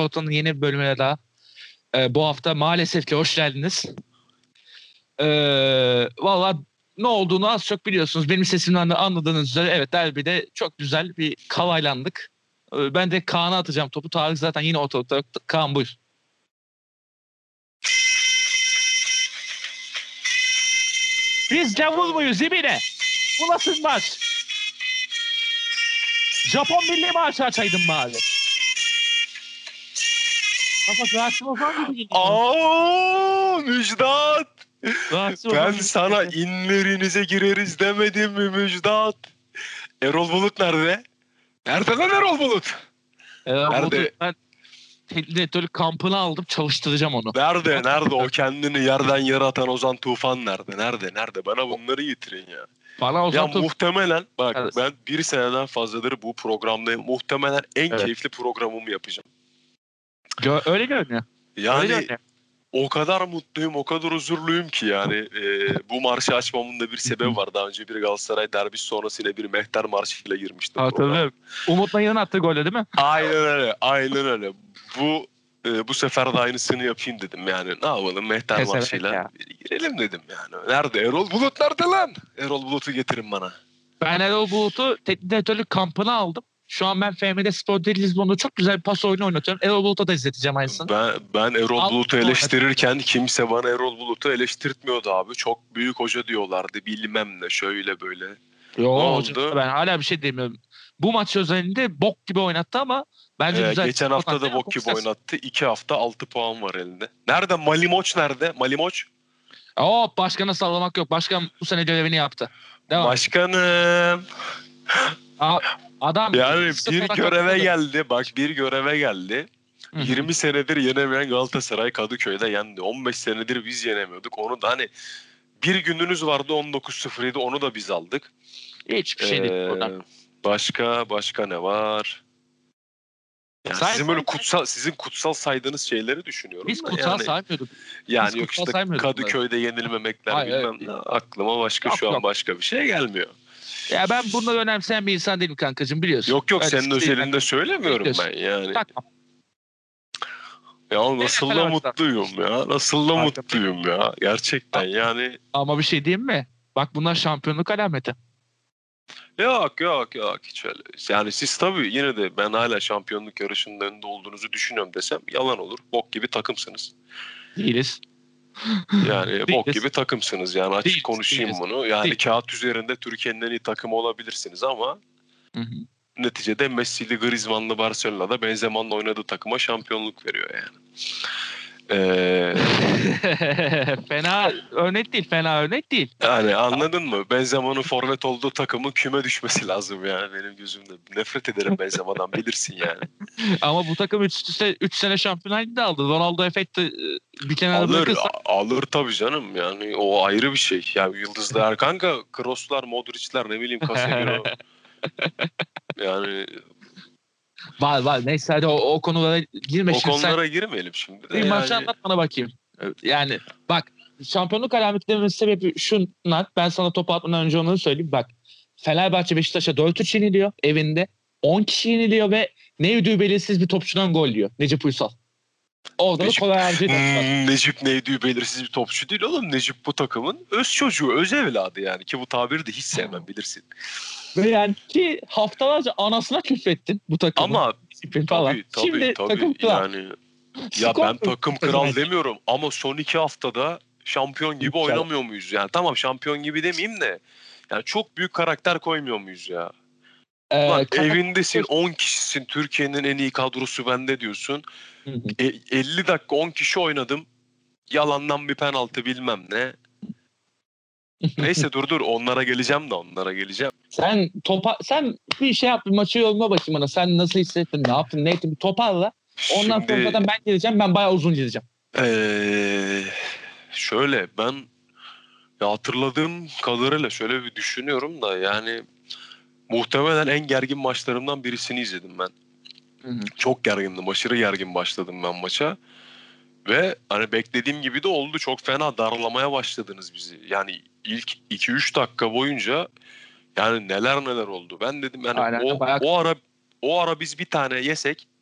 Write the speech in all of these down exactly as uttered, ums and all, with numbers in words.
Orta'nın yeni bir bölümüne daha e, bu hafta maalesef ki hoş geldiniz. E, Valla ne olduğunu az çok biliyorsunuz. Benim sesimden de anladığınız üzere evet derbide çok güzel bir kalaylandık. E, ben de Kaan'a atacağım topu. Tarık zaten yine ortalıkta. Kaan buyur. Biz gavur muyuz ibine? Bu nasıl maç? Japon milli marşı açaydın bari. Bak Rasim Ozan gibi geliyor. Aa Müjdat. Rasim Ben Ozan gibi sana geliyor. inlerinize gireriz demedim mi Müjdat? Erol Bulut nerede? Nerede lan Erol Bulut? Erol Nerede? Bulut'u ben teknik direktörlük kampına aldım. Çalıştıracağım onu. Nerede? Nerede o kendini yerden yere atan Ozan Tufan nerede? Nerede? Nerede? Bana bunları getirin ya. Bana Ya Ozan Tufan... muhtemelen bak Evet. ben bir seneden fazladır bu programdayım. Muhtemelen en Evet. keyifli programımı yapacağım. Gö- öyle görünüyor. Öyle Yani görünüyor. o kadar mutluyum, o kadar huzurluyum ki yani e, bu marşı açmamın da bir sebebi var. Daha önce bir Galatasaray derbisi sonrasıyla bir Mehter marşıyla girmiştim programa. Hatırlıyorum. Umut Nayır'ın attığı golle değil mi? Aynen öyle, aynen öyle. Bu e, bu sefer de aynısını yapayım dedim yani. Ne yapalım Mehter Pezevenk marşıyla ya. bir girelim dedim yani. Nerede Erol Bulut nerede lan? Erol Bulut'u getirin bana. Ben Erol Bulut'u teknik direktörlük kampına aldım. Şu an ben F M D Spor de Lisbon'da çok güzel bir pas oyunu oynatıyorum. Erol Bulut'a da izleteceğim aynısını. Ben, ben Erol Al- Bulut'u eleştirirken kimse bana Erol Bulut'u eleştirtmiyordu abi. Çok büyük hoca diyorlardı bilmem ne şöyle böyle. Yo Ne hocam oldu? ben hala bir şey demiyorum. Bu maç özelinde bok gibi oynattı ama bence Ee, güzel. geçen hafta da bok gibi oynattı. İki hafta altı puan var elinde. Nerede? Malimoç nerede? Malimoç? Hop başkana sallamak yok. Başkan bu sene görevini yaptı. Devam. Başkanım. A- Adam Yani bir sıfıra göreve katıldı. geldi. Bak bir göreve geldi. Hı hı. yirmi senedir yenemeyen Galatasaray Kadıköy'de yendi. on beş senedir biz yenemiyorduk. Onu da hani bir gününüz vardı on dokuz sıfır yedi onu da biz aldık. Hiçbir şey değil Ee, oradan. başka başka ne var? Yani Say, sizin say, böyle say. kutsal sizin kutsal saydığınız şeyleri düşünüyorum Biz da kutsal yani saymıyorduk. yani Biz yok kutsal işte saymıyorduk bunları. Kadıköy'de yenilmemekler Hayır, evet. bilmem ne aklıma başka Yok, şu an yok. başka bir şey gelmiyor. Ya ben bunları önemseyen bir insan değilim kankacığım biliyorsun. Yok yok Öyle senin şey değil, özelinde ben- söylemiyorum biliyorsun. ben yani. Takma. Ya nasıl da Fenerbahçe'den. mutluyum ya. Nasıl da Harika. mutluyum ya. Gerçekten yani. Ama bir şey diyeyim mi? Bak bunlar şampiyonluk alameti. Yok yok yok hiç öyle. Yani siz tabii yine de ben hala şampiyonluk yarışının önünde olduğunuzu düşünüyorum desem yalan olur. Bok gibi takımsınız. Değiliz. Yani bok Değiliz. gibi takımsınız yani açık Değiliz, konuşayım değiliz. bunu. Yani Değil. kağıt üzerinde Türkiye'nin en iyi takımı olabilirsiniz ama Hı hı. neticede Messi'li, Griezmann'lı Barcelona'da Benzema'nın oynadığı takıma şampiyonluk veriyor yani. Ee, Fena örnek değil, fena örnek değil. yani anladın mı? Benzema'nın forvet olduğu takımın küme düşmesi lazım yani benim gözümde. Nefret ederim Benzema'dan bilirsin yani. Ama bu takım üç sene Şampiyonlar Ligi'nde aldı. Ronaldo efekti e, bir kenara Alır, bırakırsa. alır tabii canım yani o ayrı bir şey. Yani yıldızlar kanka, Kroos'lar, Modric'ler ne bileyim Casemiro. Yani Var var. Neyse hadi o, o konulara girme o şimdi sen. konulara girmeyelim şimdi de Bir maçı yani. anlat bana bakayım. Yani bak şampiyonluk alameti dememizin sebebi şunlar. Ben sana topu atmadan önce onları söyleyeyim. Bak Fenerbahçe Beşiktaş'a dört üç yeniliyor evinde. on kişi yeniliyor ve ne yediği belirsiz bir topçudan gol yiyor. Necip Uysal. Orada da Necip, kolay harcayı hmm, Necip neydi belirsiz bir topçu değil oğlum. Necip bu takımın öz çocuğu, öz evladı yani. Ki bu tabiri de hiç sevmem bilirsin. Ve yani ki haftalarca anasına küfrettin bu takımın. Ama Disiplin falan. tabii tabii Şimdi tabii takım kral. yani. Ya Skor ben takım kral pezevenk. demiyorum ama son iki haftada şampiyon gibi İnşallah. oynamıyor muyuz? Yani tamam şampiyon gibi demeyeyim de yani çok büyük karakter koymuyor muyuz ya? Ee, Lan karakter- evindesin on kişisin, Türkiye'nin en iyi kadrosu bende diyorsun. Hı hı. E, elli dakika on kişi oynadım. Yalandan bir penaltı bilmem ne. Neyse dur dur onlara geleceğim de onlara geleceğim. Sen topa sen bir şey yap bir maçı yoruma bakayım bana. Sen nasıl hissettin? Ne yaptın? Ne ettin? Bir toparla. Ondan sonra Şimdi zaten ben geleceğim. Ben bayağı uzun geleceğim. eee, şöyle ben ya hatırladığım kadarıyla şöyle bir düşünüyorum da yani muhtemelen en gergin maçlarımdan birisini izledim ben. Hı hı. Çok gergindim, aşırı gergin başladım ben maça. Ve hani beklediğim gibi de oldu. Çok fena daralamaya başladınız bizi. Yani ilk iki üç dakika boyunca yani neler neler oldu. Ben dedim yani Aynen. o Bayağı o ara o ara biz bir tane yesek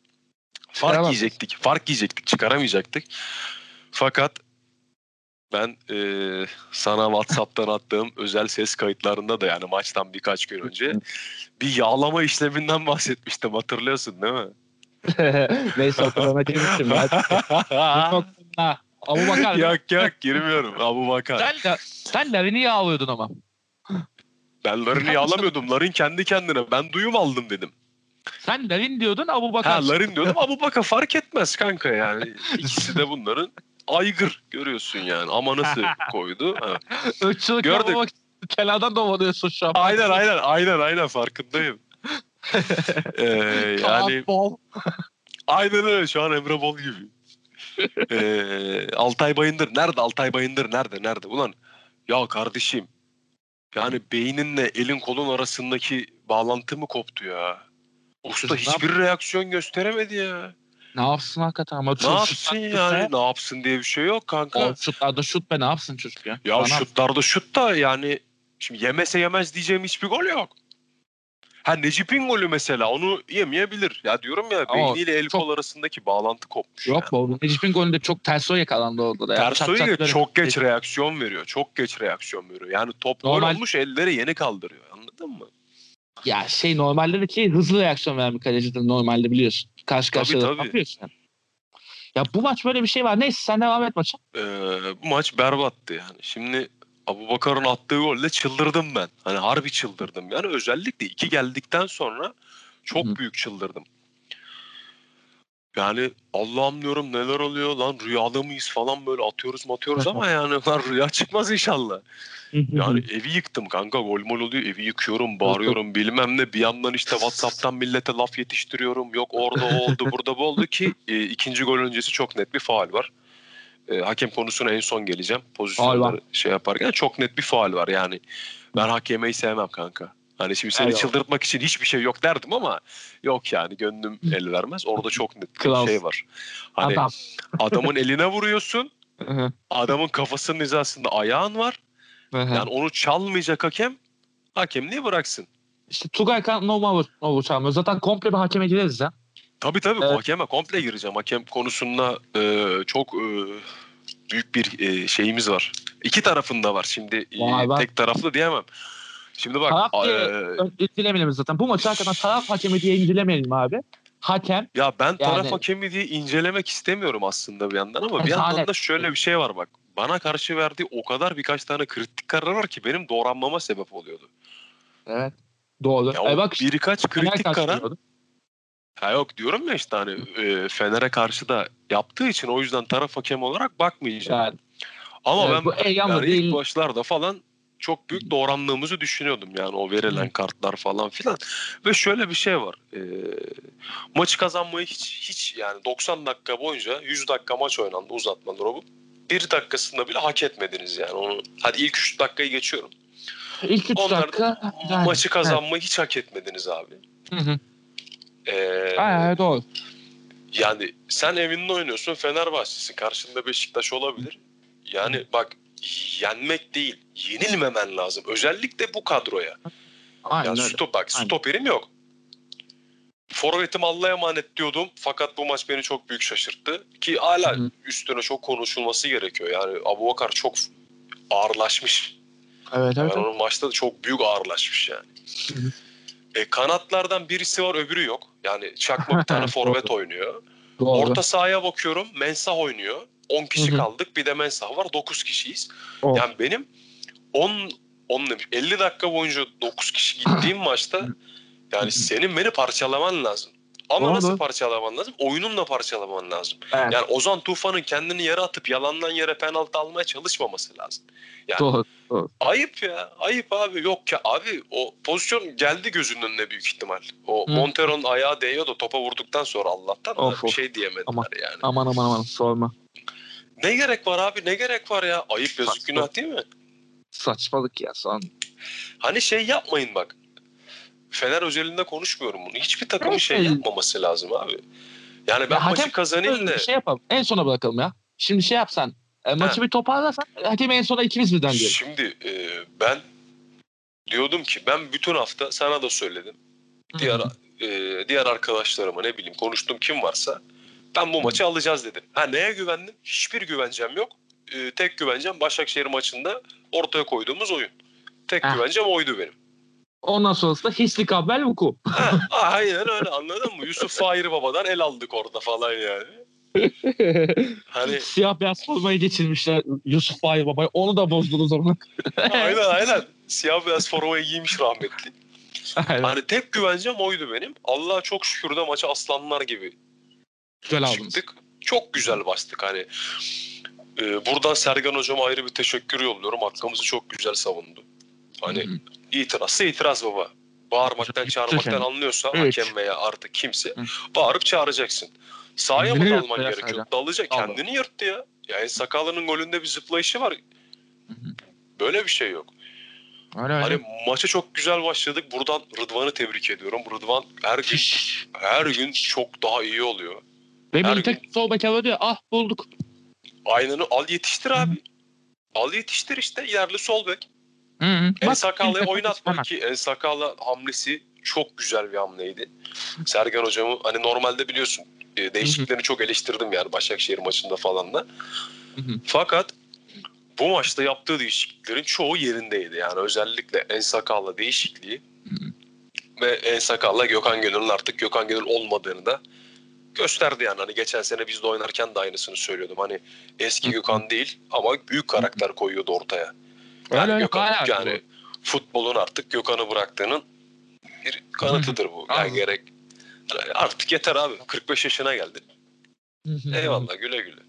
Fark Çıkaramaz. yiyecektik. Fark yiyecektik. Çıkaramayacaktık. Fakat ben e, sana WhatsApp'tan attığım özel ses kayıtlarında da yani maçtan birkaç gün önce bir yağlama işleminden bahsetmiştim. Hatırlıyorsun değil mi? Neyse o kadarına girmiştim ya. Yok bunda. Abu Bakar değil mi? Yok yok girmiyorum. Abu Bakar. Sen, de, sen Larin'i yağlıyordun ama. Ben Larin'i yağlamıyordum. Larin kendi kendine. Ben duyum aldım dedim. Sen Larin diyordun, Abu Bakar Ha Larin çıktı. diyordum. Abu Bakar fark etmez kanka yani. İkisi de bunların aygır görüyorsun yani. Ama nasıl koydu? Ha. Irkçılık Gördük. yapmamak için kenardan domalıyorsun şu an. Aynen aynen aynen aynen farkındayım. Ee, yani Bol. aynen öyle şu an Emre Bol gibi. Ee, Altay Bayındır nerede? Altay Bayındır nerede? Nerede? Ulan ya kardeşim yani beyninle elin kolun arasındaki bağlantı mı koptu ya? Usta Çocuk ne hiçbir reaksiyon gösteremedi ya. Ne yapsın hakikaten ama Ne çok yapsın yani? Ne yapsın diye bir şey yok kanka. O şutlarda şut be, ne yapsın çocuk ya? Ya Bana- şutlarda şut da yani şimdi yemese yemez diyeceğim hiçbir gol yok. Ha Necip'in golü mesela onu yemeyebilir. Ya diyorum ya Ama beyniyle el çok- kol arasındaki bağlantı kopmuş. Yok yani. bu Necip'in golünde çok terso yakalandı orada da. Ya. Çat Tersoy çat böyle- çok geç reaksiyon veriyor. Çok geç reaksiyon veriyor. Yani top gol Normal- olmuş elleri yeni kaldırıyor. Anladın mı? Ya şey normalde de ki hızlı reaksiyon veren bir kalecidir normalde, biliyorsun. Karşı Tabii, karşıya da tabii. yapıyorsun yani. Ya bu maç böyle bir şey var. Neyse sen devam et maça. Ee, bu maç berbattı yani. Şimdi Abubakar'ın attığı golle çıldırdım ben. Hani harbi çıldırdım. Yani özellikle iki geldikten sonra çok Hı hı. büyük çıldırdım. Yani Allah'ım diyorum neler oluyor lan rüyada mıyız falan böyle atıyoruz atıyoruz ama yani lan rüya çıkmaz inşallah. Yani evi yıktım kanka gol mol oluyor evi yıkıyorum bağırıyorum bilmem ne bir yandan işte WhatsApp'tan millete laf yetiştiriyorum yok orada o oldu burada bu oldu ki e, ikinci gol öncesi çok net bir faul var. E, hakem konusuna en son geleceğim pozisyonları şey yaparken çok net bir faul var yani ben hak yemeyi sevmem kanka. Hani şimdi seni Eyvallah. çıldırtmak için hiçbir şey yok derdim ama yok yani gönlüm el vermez. Orada çok net bir Kral. şey var. Hani Adam. adamın eline vuruyorsun. Hı hı. Adamın kafasının hizasında ayağın var. Hı hı. Yani onu çalmayacak hakem hakemliği bıraksın. İşte Tugay kan normal over çalmıyor. Zaten komple bir hakeme gireriz ya. Tabii tabii Evet. hakeme komple gireceğim. Hakem konusunda e, çok e, büyük bir e, şeyimiz var. İki tarafında var. Şimdi e, Vay be. tek taraflı diyemem. Şimdi bak Taraf diye e, incelemeyelim zaten. Bu maçı hakikaten taraf hakemi diye incelemeyelim abi. Hakem. ya ben taraf Yani- hakemi diye incelemek istemiyorum aslında bir yandan ama bir Rezalet. yandan da şöyle bir şey var bak. Bana karşı verdiği o kadar birkaç tane kritik karar var ki benim doğranmama sebep oluyordu. Evet. Doğru. Ya o E bak işte, birkaç Fener kritik karar karşılıyordu. ha yok diyorum ya işte hani e, Fener'e karşı da yaptığı için o yüzden taraf hakemi olarak bakmayacağım. Yani, Ama evet, ben bu el yanlı yani değil. ilk başlarda falan çok büyük doğrandığımızı düşünüyordum yani o verilen Hı. kartlar falan filan. Ve şöyle bir şey var. E, maçı kazanmayı hiç hiç yani doksan dakika boyunca yüz dakika maç oynandı uzatmalar o bu. Bir dakikasında bile hak etmediniz yani onu. Hadi ilk üç dakikayı geçiyorum. İlk üç Onlar dakika. Yani, maçı kazanmayı hiç hak etmediniz abi. evet. Hı hı. Ee, Evet, doğru. Yani sen evinde oynuyorsun Fenerbahçe'si karşında Beşiktaş olabilir. Yani bak yenmek değil yenilmemen lazım. Özellikle bu kadroya. Aynen Ya öyle. stop bak Aynen. stoperim yok. Forvetim Allah'a emanet diyordum fakat bu maç beni çok büyük şaşırttı. Ki hala Hı hı. üstüne çok konuşulması gerekiyor. Yani Abubakar çok ağırlaşmış. Evet, Yani evet. evet. onun maçta da çok büyük ağırlaşmış yani. Hı hı. E, kanatlardan birisi var öbürü yok. Yani çakma bir tane forvet oynuyor. Doğru. Orta sahaya bakıyorum. Mensah oynuyor. on kişi Hı hı. kaldık. Bir de Mensah var. dokuz kişiyiz. Oh. Yani benim on, on elli dakika boyunca dokuz kişi gittiğim maçta yani senin beni parçalaman lazım. Ama Doğru. nasıl parçalaman lazım? Oyununla parçalaman lazım. Evet. Yani Ozan Tufan'ın kendini yere atıp yalandan yere penaltı almaya çalışmaması lazım. Yani Doğru. Doğru. ayıp ya. Ayıp abi. Yok ya abi o pozisyon geldi gözünün önüne büyük ihtimal. O Hı. Montero'nun ayağı değiyor da topa vurduktan sonra Allah'tan da Of, bir of. şey diyemediler Aman. yani. Aman aman aman sorma. Ne gerek var abi? Ne gerek var ya? Ayıp yazık Saçma. günah değil mi? Saçmalık ya son. Hani şey yapmayın bak. Fener özelinde konuşmuyorum bunu. Hiçbir takımın Evet, şey evet. yapmaması lazım abi. Yani ben Ya maçı hakem- kazanayım da Bir şey yapalım. En sona bırakalım ya. Şimdi şey yapsan. E, maçı bir toparlasan. Hakemi en sona ikimiz birden diyelim. şimdi e, ben diyordum ki ben bütün hafta sana da söyledim. Diğer e, diğer arkadaşlarıma ne bileyim konuştum kim varsa ben bu maçı alacağız dedim. Ha neye güvendim? Hiçbir güvencem yok. E, tek güvencem Başakşehir maçında ortaya koyduğumuz oyun. Tek Heh. güvencem oydu benim. Ondan sonrası da hisli kabel vuku. Ha, aynen öyle anladın mı? Yusuf Fahir Baba'dan el aldık orada falan yani. Hani Siyah beyaz formayı geçirmişler Yusuf Fahir Baba'yı. Onu da bozdunuz onu. aynen aynen. Siyah beyaz formayı giymiş rahmetli. Aynen. Hani tek güvencem oydu benim. Allah'a çok şükür de maça aslanlar gibi Güzel aldınız. çıktık. Çok güzel bastık hani. E, buradan Sergen Hocam'a ayrı bir teşekkür yolluyorum. Hakkımızı çok güzel savundu. Hani Hı-hı. itirazsa itiraz baba. Bağırmaktan çağırmaktan anlıyorsa Evet. hakem veya artık kimse Hı. bağırıp çağıracaksın. Sahaya mı Kendini dalman yırttı ya gerekiyor? Sergen. Dalacak. Allah. Kendini yırttı ya. Yani Sakallı'nın golünde bir zıplayışı var. Hı-hı. Böyle bir şey yok. Öyle öyle. Hani maça çok güzel başladık. Buradan Rıdvan'ı tebrik ediyorum. Rıdvan her gün Şiş. her gün çok daha iyi oluyor. Benim her tek sol bek alıyor diyor. Ah bulduk. Aynını al yetiştir Hı. abi. Al yetiştir işte. Yerli sol bek. Hı-hı. En Bak, Sakallı'ya bir- oynatma hemen. ki En Sakallı hamlesi çok güzel bir hamleydi. Sergen hocamı hani normalde biliyorsun e, değişikliklerini çok eleştirdim yani Başakşehir maçında falan da. Hı-hı. Fakat bu maçta yaptığı değişikliklerin çoğu yerindeydi. Yani özellikle En Sakallı değişikliği Hı-hı. ve En Sakallı Gökhan Gönül'ün artık Gökhan Gönül olmadığını da gösterdi yani. Hani geçen sene biz de oynarken de aynısını söylüyordum. Hani eski Hı-hı. Gökhan değil ama büyük karakter koyuyordu ortaya. Öyle Yani öyle. Gökhan Hala yani futbolun artık Gökhan'ı bıraktığının bir kanıtıdır bu. Yani Anladım. gerek artık yeter abi. kırk beş yaşına geldin. Hı-hı. Eyvallah güle güle.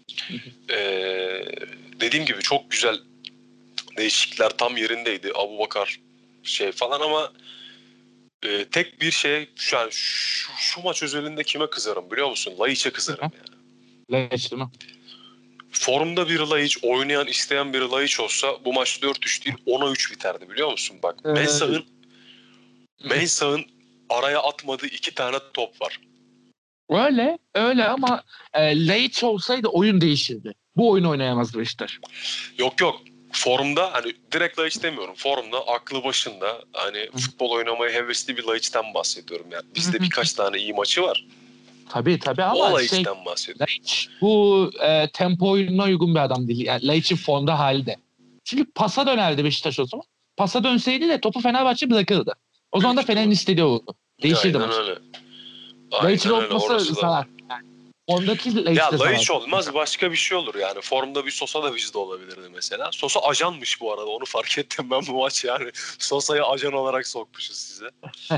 Ee, dediğim gibi çok güzel değişiklikler tam yerindeydi. Abubakar şey falan ama e, tek bir şey şu, yani şu, şu maç özelinde kime kızarım biliyor musun? Laiç'e kızarım yani. Leş değil mi? Formda bir Laiç, oynayan isteyen bir Laiç olsa bu maç dört üç değil ona üç biterdi biliyor musun? Bak Ee, Mensah'ın Mensah'ın araya atmadığı iki tane top var. Öyle öyle ama e, Laiç olsaydı oyun değişirdi. Bu oyunu oynayamazdı Beşiktaş. Yok yok. Formda hani direkt Laiç demiyorum. Formda aklı başında hani futbol oynamaya hevesli bir Laiç'ten bahsediyorum yani. Bizde birkaç tane iyi maçı var. Tabii tabii O ama şey Laiç'ten bahsediyorum. Laiç bu e, tempo oyununa uygun bir adam değil. Yani Laiç'in formda halde. Çünkü pasa dönerdi Beşiktaş o zaman. Pasa dönseydi de topu Fenerbahçe bırakırdı. O zaman da Büyük Fener'in ihtimal. istediği olurdu. Değişirdi Aynen maç. öyle. Laiç'in Aynen öyle. olması Orası da var. zarar. Yani formdaki Laiç de Ya zarar. Laiç olmaz başka bir şey olur yani. Formda bir Sosa da bizde olabilirdi mesela. Sosa ajanmış bu arada onu fark ettim ben bu maç yani. Sosa'yı ajan olarak sokmuşuz size.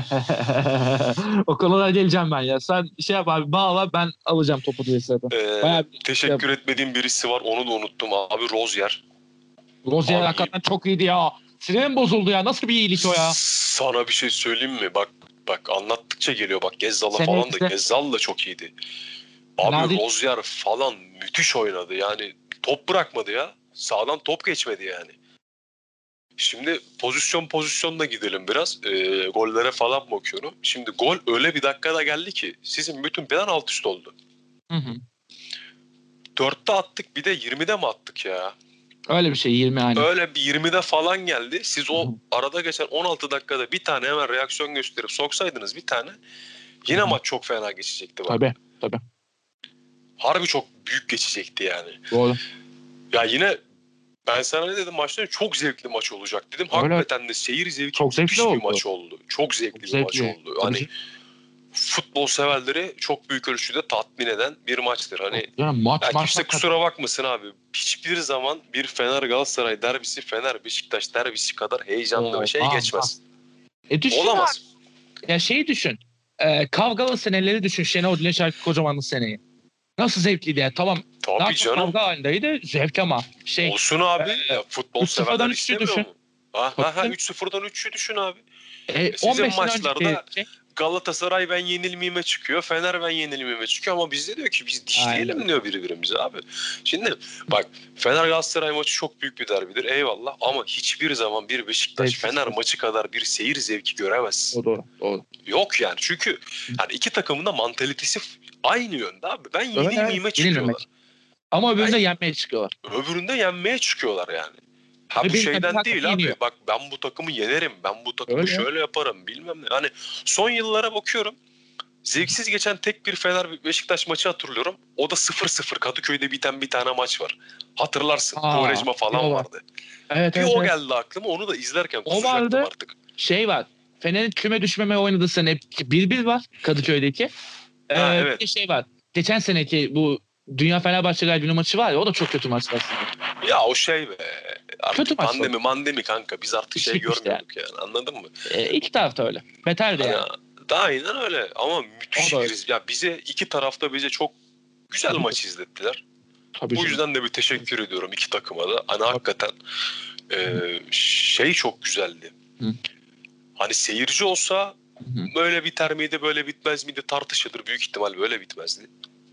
O konulara geleceğim ben ya. Sen şey yap abi bağla ben alacağım topu diye zaten. Ee, Bayağı bir teşekkür etmediğim birisi var onu da unuttum abi Rozier. Rozier Abi hakikaten çok iyiydi ya. Sinirim bozuldu ya. Nasıl bir iyilik o ya? Sana bir şey söyleyeyim mi? Bak bak anlattıkça geliyor. Bak Gezzal'a Seneye falan da bize- Gezzal da çok iyiydi. Fena Abi değil. Rozier falan müthiş oynadı. Yani top bırakmadı ya. Sağdan top geçmedi yani. Şimdi pozisyon pozisyonla gidelim biraz. Ee, gollere falan bakıyorum. Şimdi gol öyle bir dakikada geldi ki sizin bütün plan alt üst oldu. Hı hı. dörtte attık bir de yirmide mi attık ya? Öyle bir şey yirmi aynen. Öyle bir yirmide falan geldi. Siz o Hı hı. arada geçen on altı dakikada bir tane hemen reaksiyon gösterip soksaydınız bir tane yine Hı hı. maç çok fena geçecekti bak. Tabii tabii. Harbi çok büyük geçecekti yani. Doğru. Ya yine ben sana ne dedim maçta çok zevkli maç olacak dedim. Öyle. Hakikaten de seyir zevki Çok zevkli müthiş bir oldu. maç oldu. Çok zevkli Çok bir maç zevkli. oldu. Tabii Hani canım. futbol severleri çok büyük ölçüde tatmin eden bir maçtır. Hani Yani maç ya maç kimse hakikaten. kusura bakmasın abi. Hiçbir zaman bir Fener Galatasaray derbisi, Fener Beşiktaş derbisi kadar heyecanlı ve şey Olmaz. geçmez. E düşün Olamaz. abi. Ya şeyi düşün. E, kavgalı seneleri düşün. Şenol Güneş Erkek Kocaman'ın seneyi. Nasıl zevkliydi ya. Tamam. Daha Tabii çok canım. kavga halindeydi. Zevk ama. Şey. Olsun abi. e, Ya futbol üç sıfırdan severler üçü istemiyor düşün. mu? Ha Tabii ha ha canım. üç sıfırdan üçü düşün abi. E, E sizin on beş sene önceki maçlarda şey. Galatasaray ben yenilmeyime çıkıyor. Fener ben yenilmeyime çıkıyor ama bizde diyor ki biz dişleyelim Aynen. diyor birbirimize abi. Şimdi bak Fener Galatasaray maçı çok büyük bir derbidir eyvallah ama hiçbir zaman bir Beşiktaş Zevksiz. Fener maçı kadar bir seyir zevki göremezsin. O doğru. Doğru. Yok yani çünkü yani iki takımın da mantalitesi aynı yönde abi. Ben yenilmeyime çıkıyorlar. Yenilmemek. Ama öbüründe Ben yenmeye çıkıyorlar. öbüründe yenmeye çıkıyorlar yani. Ha Ve bu benim şeyden takım değil hakikaten abi. yeniyor. Bak ben bu takımı yenerim. Ben bu takımı Öyle. şöyle yaparım. Bilmem ne. Hani son yıllara bakıyorum. Zevksiz geçen tek bir Fener Beşiktaş maçı hatırlıyorum. O da sıfır sıfır Kadıköy'de biten bir tane maç var. Hatırlarsın. Aa, Quaresma falan diyorlar. vardı. Evet Bir evet o evet. geldi aklıma. Onu da izlerken O kusacaktım vardı. artık. Şey var. Fener'in küme düşmemeye oynadığı sene bir bir var Kadıköy'deki. Ha Ee, bir evet. de şey var. Geçen seneki bu Dünya Fenerbahçe Galibiyonu maçı var ya, o da çok kötü maçtı aslında. Ya o şey be. Kötü Artık maçtı o. pandemi mandemi kanka. Biz artık İş şey bitmişti yani. görmüyorduk yani. Anladın mı? Ee, iki tarafta öyle. Beterdi Hani yani. daha aynen öyle. Ama O müthiş da bir öyle. risk. Ya bize iki tarafta bize çok güzel maç izlettiler. Tabii Bu canım. yüzden de bir teşekkür ediyorum iki takıma da. Hani hakikaten e, şey çok güzeldi. Hı. Hani seyirci olsa Hı. böyle biter miydi böyle bitmez miydi tartışılır. Büyük ihtimal böyle bitmezdi.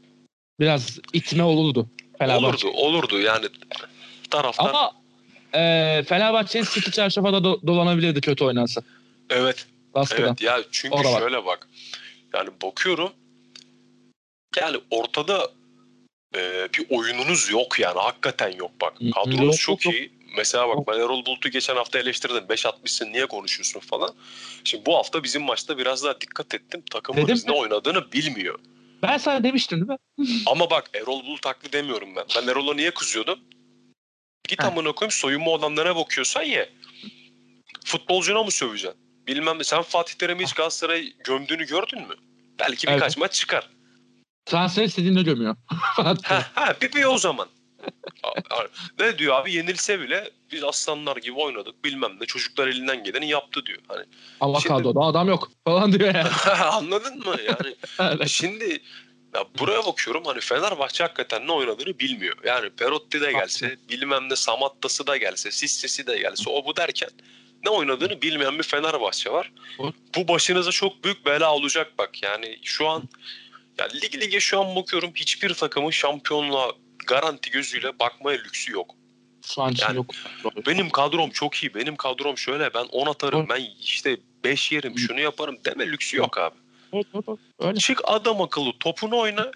Biraz itme olurdu Fenerbahçe. Olurdu olurdu yani taraftar. Ama e, Fenerbahçe'nin siki çarşafa da do- dolanabilirdi kötü oynarsa. Evet. Baskıdan. Evet ya çünkü O da var. şöyle bak. Yani bakıyorum yani ortada e, bir oyununuz yok yani hakikaten yok bak. Hı, Kadronuz yok, çok yok, yok. iyi. Mesela bak Yok. ben Erol Bulut'u geçen hafta eleştirdin. beş atmışsın niye konuşuyorsun falan. Şimdi bu hafta bizim maçta biraz daha dikkat ettim. Takımımız Dedim ne mi? oynadığını bilmiyor. Ben sana demiştim değil mi? Ama bak Erol Bulut haklı demiyorum ben. Ben Erol'a niye kızıyordum? Git Heh. amına koyayım soyunma odanlarına bakıyorsan ye. Futbolcuna mı söveceksin? Bilmem ne. Sen Fatih Terim'i hiç Galatasaray gömdüğünü gördün mü? Belki birkaç Evet. maç çıkar. Transfer istediğini gömüyor. Ha ha bir, bir o zaman. A- a- Ne diyor abi yenilse bile biz aslanlar gibi oynadık bilmem ne çocuklar elinden geleni yaptı diyor. Hani Ama şimdi kadroda adam yok falan diyor yani. anladın mı yani Evet. şimdi ya buraya bakıyorum hani Fenerbahçe hakikaten ne oynadığını bilmiyor. Yani Perotti de gelse bilmem ne Samatta'sı da gelse Sissesi de gelse o bu derken ne oynadığını bilmeyen bir Fenerbahçe var. Bu başınıza çok büyük bela olacak bak yani şu an ya lig lige şu an bakıyorum hiçbir takımın şampiyonluğa garanti gözüyle bakmaya lüksü yok. Şu an için Yani yok. Doğru. benim kadrom çok iyi. Benim kadrom şöyle ben on atarım. Doğru. Ben işte beş yerim şunu yaparım deme lüksü yok abi. Doğru, doğru, doğru. Öyle. Çık adam akıllı topunu oyna.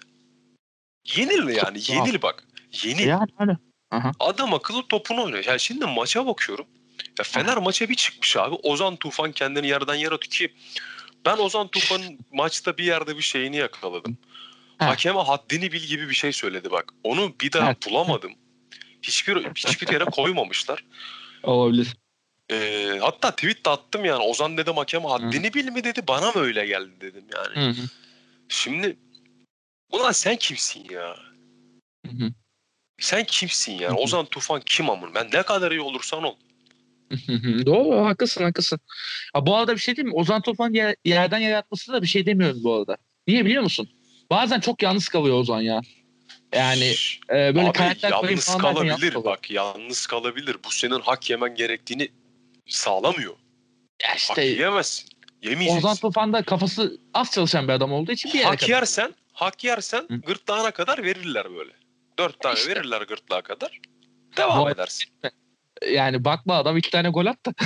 Yenil yani yenil bak. Yenil. Yani öyle. Aha. Adam akıllı topunu oyna. Yani şimdi maça bakıyorum. Ya Fener maça bir çıkmış abi. Ozan Tufan kendini yerden yere atıyor ki ben Ozan Tufan'ın maçta bir yerde bir şeyini yakaladım. Heh. Hakeme haddini bil gibi bir şey söyledi bak. Onu bir daha Evet. bulamadım. Hiçbir hiçbir yere koymamışlar. Olabilir. Ee, hatta tweet de attım yani. Ozan dedim hakem haddini bil mi dedi. Bana mı öyle geldi dedim yani. Hı hı. Şimdi ulan sen kimsin ya? Hı hı. Sen kimsin yani? Hı hı. Ozan Tufan kim amın? Ben ne kadar iyi olursan ol. Hı hı. Doğru, haklısın haklısın. Ha, bu arada bir şey diyeyim mi? Ozan Tufan'ın yer, yerden yere atmasına da bir şey demiyorum bu arada. Niye biliyor musun? Bazen çok yalnız kalıyor Ozan ya. Yani Şşş. e, böyle Abi karakter payı yalnız falan derken yalnız kalabilir. kalıyor. Bak yalnız kalabilir. Bu senin hak yemen gerektiğini sağlamıyor. Ya Hak işte yiyemezsin. Ozan Yemeyeceksin. Tufan da kafası az çalışan bir adam olduğu için bir yere Hak kadar. yersen, hak yersen Hı. gırtlağına kadar verirler böyle. Dört tane İşte. verirler gırtlağa kadar. Bu Devam arada edersin. yani bakma adam iki tane gol attı.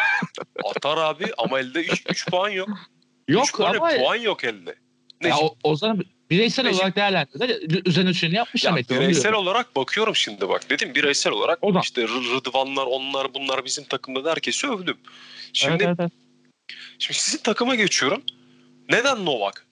Atar abi ama elde üç puan yok. üç Yok puan, ama puan yok elde. Ne? ya o, Ozan bireysel Necip? olarak değerlendirdi. Üzerine üçünü yapmış Ya demektir, onu bireysel diyorum. olarak bakıyorum şimdi bak. Dedim bireysel olarak Ozan. işte Rı- Rıdvanlar onlar bunlar bizim takımda da herkesi övdüm. Şimdi, Evet, evet, evet. şimdi sizin takıma geçiyorum. Neden Novak?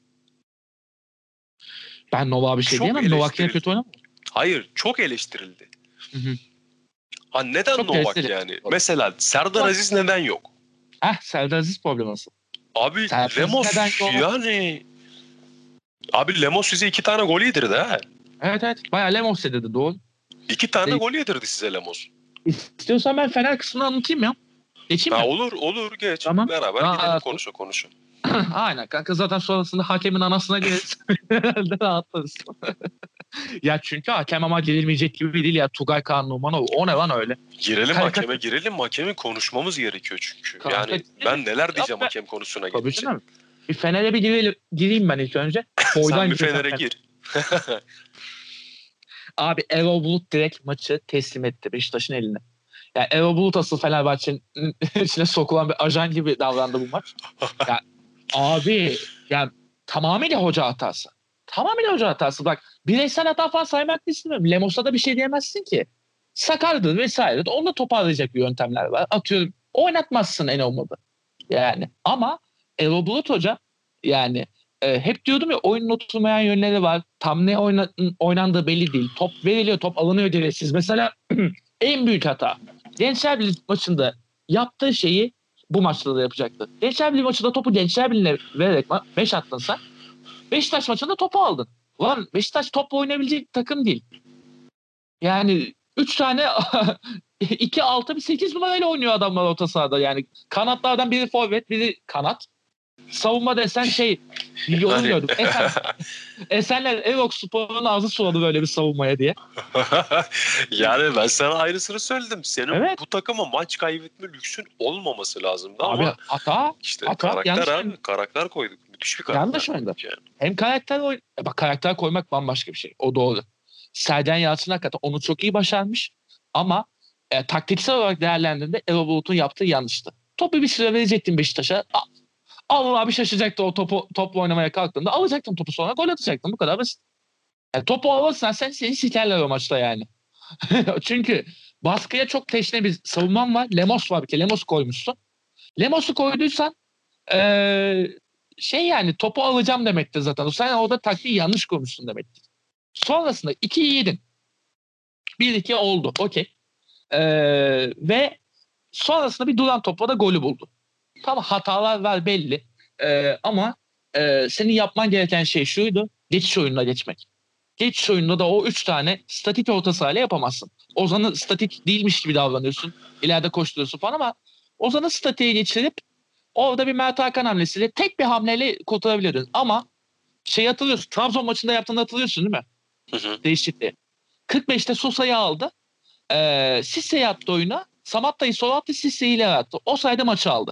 Ben Novak'a bir şey Çok diyemem. Novak yine kötü eleştirildi. oynamadı. Hayır çok eleştirildi. Hı hı. Ha neden Çok Novak eleştiri. yani? Mesela Serdar Ama Aziz neden yok? heh, Serdar Aziz problemi asıl. Abi Serdar Aziz Lemos neden yok? yani abi Lemos size iki tane gol yedirdi ha. Evet evet. Bayağı Lemos dedi, doğru. İki tane Değil. gol yedirdi size Lemos. İstiyorsan ben Fener kısmını anlatayım ya. Geçeyim Ha mi? olur olur geç. Tamam. Beraber Daha gidelim rahat. konuşa konuşa. Aynen kanka, zaten sonrasında hakemin anasına geliriz. Herhalde rahatlarız. Ya çünkü hakem ama gelinmeyecek gibi değil ya. Tugay Kaan Numanov. O ne lan öyle? Girelim Karikatür. hakeme girelim hakemi konuşmamız gerekiyor çünkü. Kanka, Yani ben neler diyeceğim Abi, hakem konusuna tabii gelince. canım. Bir Fener'e bir gireyim, gireyim ben ilk önce. Sen Boydan bir gireceğim Fener'e Fener. gir. Abi Erol Bulut direkt maçı teslim etti Beşiktaş'ın eline. Yani Erol Bulut asıl Fenerbahçe'nin içine sokulan bir ajan gibi davrandı bu maç. Ya abi yani tamamıyla hoca hatası. Tamamıyla hoca hatası. Bak bireysel hata falan saymak da istemiyorum. Lemos'a da bir şey diyemezsin ki. sakardır vesaire. Onu da toparlayacak bir yöntemler var. Atıyorum oynatmazsın en olmadı. Yani ama Erol Bulut Hoca yani e, hep diyordum ya oyunun oturmayan yönleri var. Tam ne oyna, oynandığı belli değil. Top veriliyor, top alınıyor gereksiz. Mesela en büyük hata. Gençler Birliği maçında yaptığı şeyi bu maçta da yapacaktı. Gençler Birliği maçında topu Gençler Birliği'ne vererek beş attın sen. Beşiktaş maçında topu aldın. Ulan Beşiktaş topla oynayabilecek takım değil. Yani üç tane iki altı bir sekiz numarayla oynuyor adamlar orta sahada. Yani kanatlardan biri forvet, biri kanat. Savunma desen şey yorum Hani- gördüm. Esen, Esenler Erok Spor'un ağzı suladı böyle bir savunmaya diye. Yani ben sana aynısını söyledim. Senin Evet. bu takıma maç kaybetme lüksün olmaması lazımdı Abi ama hata, işte hata karakter yanlış abi. oynadı. Karakter koyduk. Müthiş bir karakter. Yanlış oynadı. koyduk yani. Hem karakter oyn e bak karakter koymak bambaşka bir şey. O doğru. Sergen Yalçın hakikaten onu çok iyi başarmış ama e, taktiksel olarak değerlendirdiğinde Erol Bulut'un yaptığı yanlıştı. Topu bir süre verecektin Beşiktaş'a. Allah abi şaşacaktı o topu topla oynamaya kalktığında. Alacaktın topu sonra gol atacaktın. Bu kadar basit. Yani topu alırsan sen seni sikerler o maçta yani. Çünkü baskıya çok teşne bir savunman var. Lemos var bir kere. Lemos koymuşsun. Lemos'u koyduysan ee, şey yani topu alacağım demektir zaten. Sen orada taktiği yanlış kurmuşsun demektir. Sonrasında ikiyi yedin. bir iki oldu. Okey. Ee, ve sonrasında bir duran topla da golü buldu. Tamam hatalar var belli. Ee, ama e, senin yapman gereken şey şuydu. Geçiş oyununa geçmek. Geçiş oyununda da o üç tane statik orta sahayla yapamazsın. Ozan'ı statik değilmiş gibi davranıyorsun. İleride koşturuyorsun falan ama Ozan'ı statiğe geçirip orada bir Mert Hakan hamlesiyle tek bir hamleyle kurtarabilirdin. Ama şey hatırlıyorsun. Trabzon maçında yaptığını hatırlıyorsun değil mi? Hı hı. Değişikliği. kırk beşte Sosa'yı aldı. Ee, Sisse'yi attı oyuna. Samatta'yı sola attı. Sisse'yi ileri attı. O sayede maçı aldı.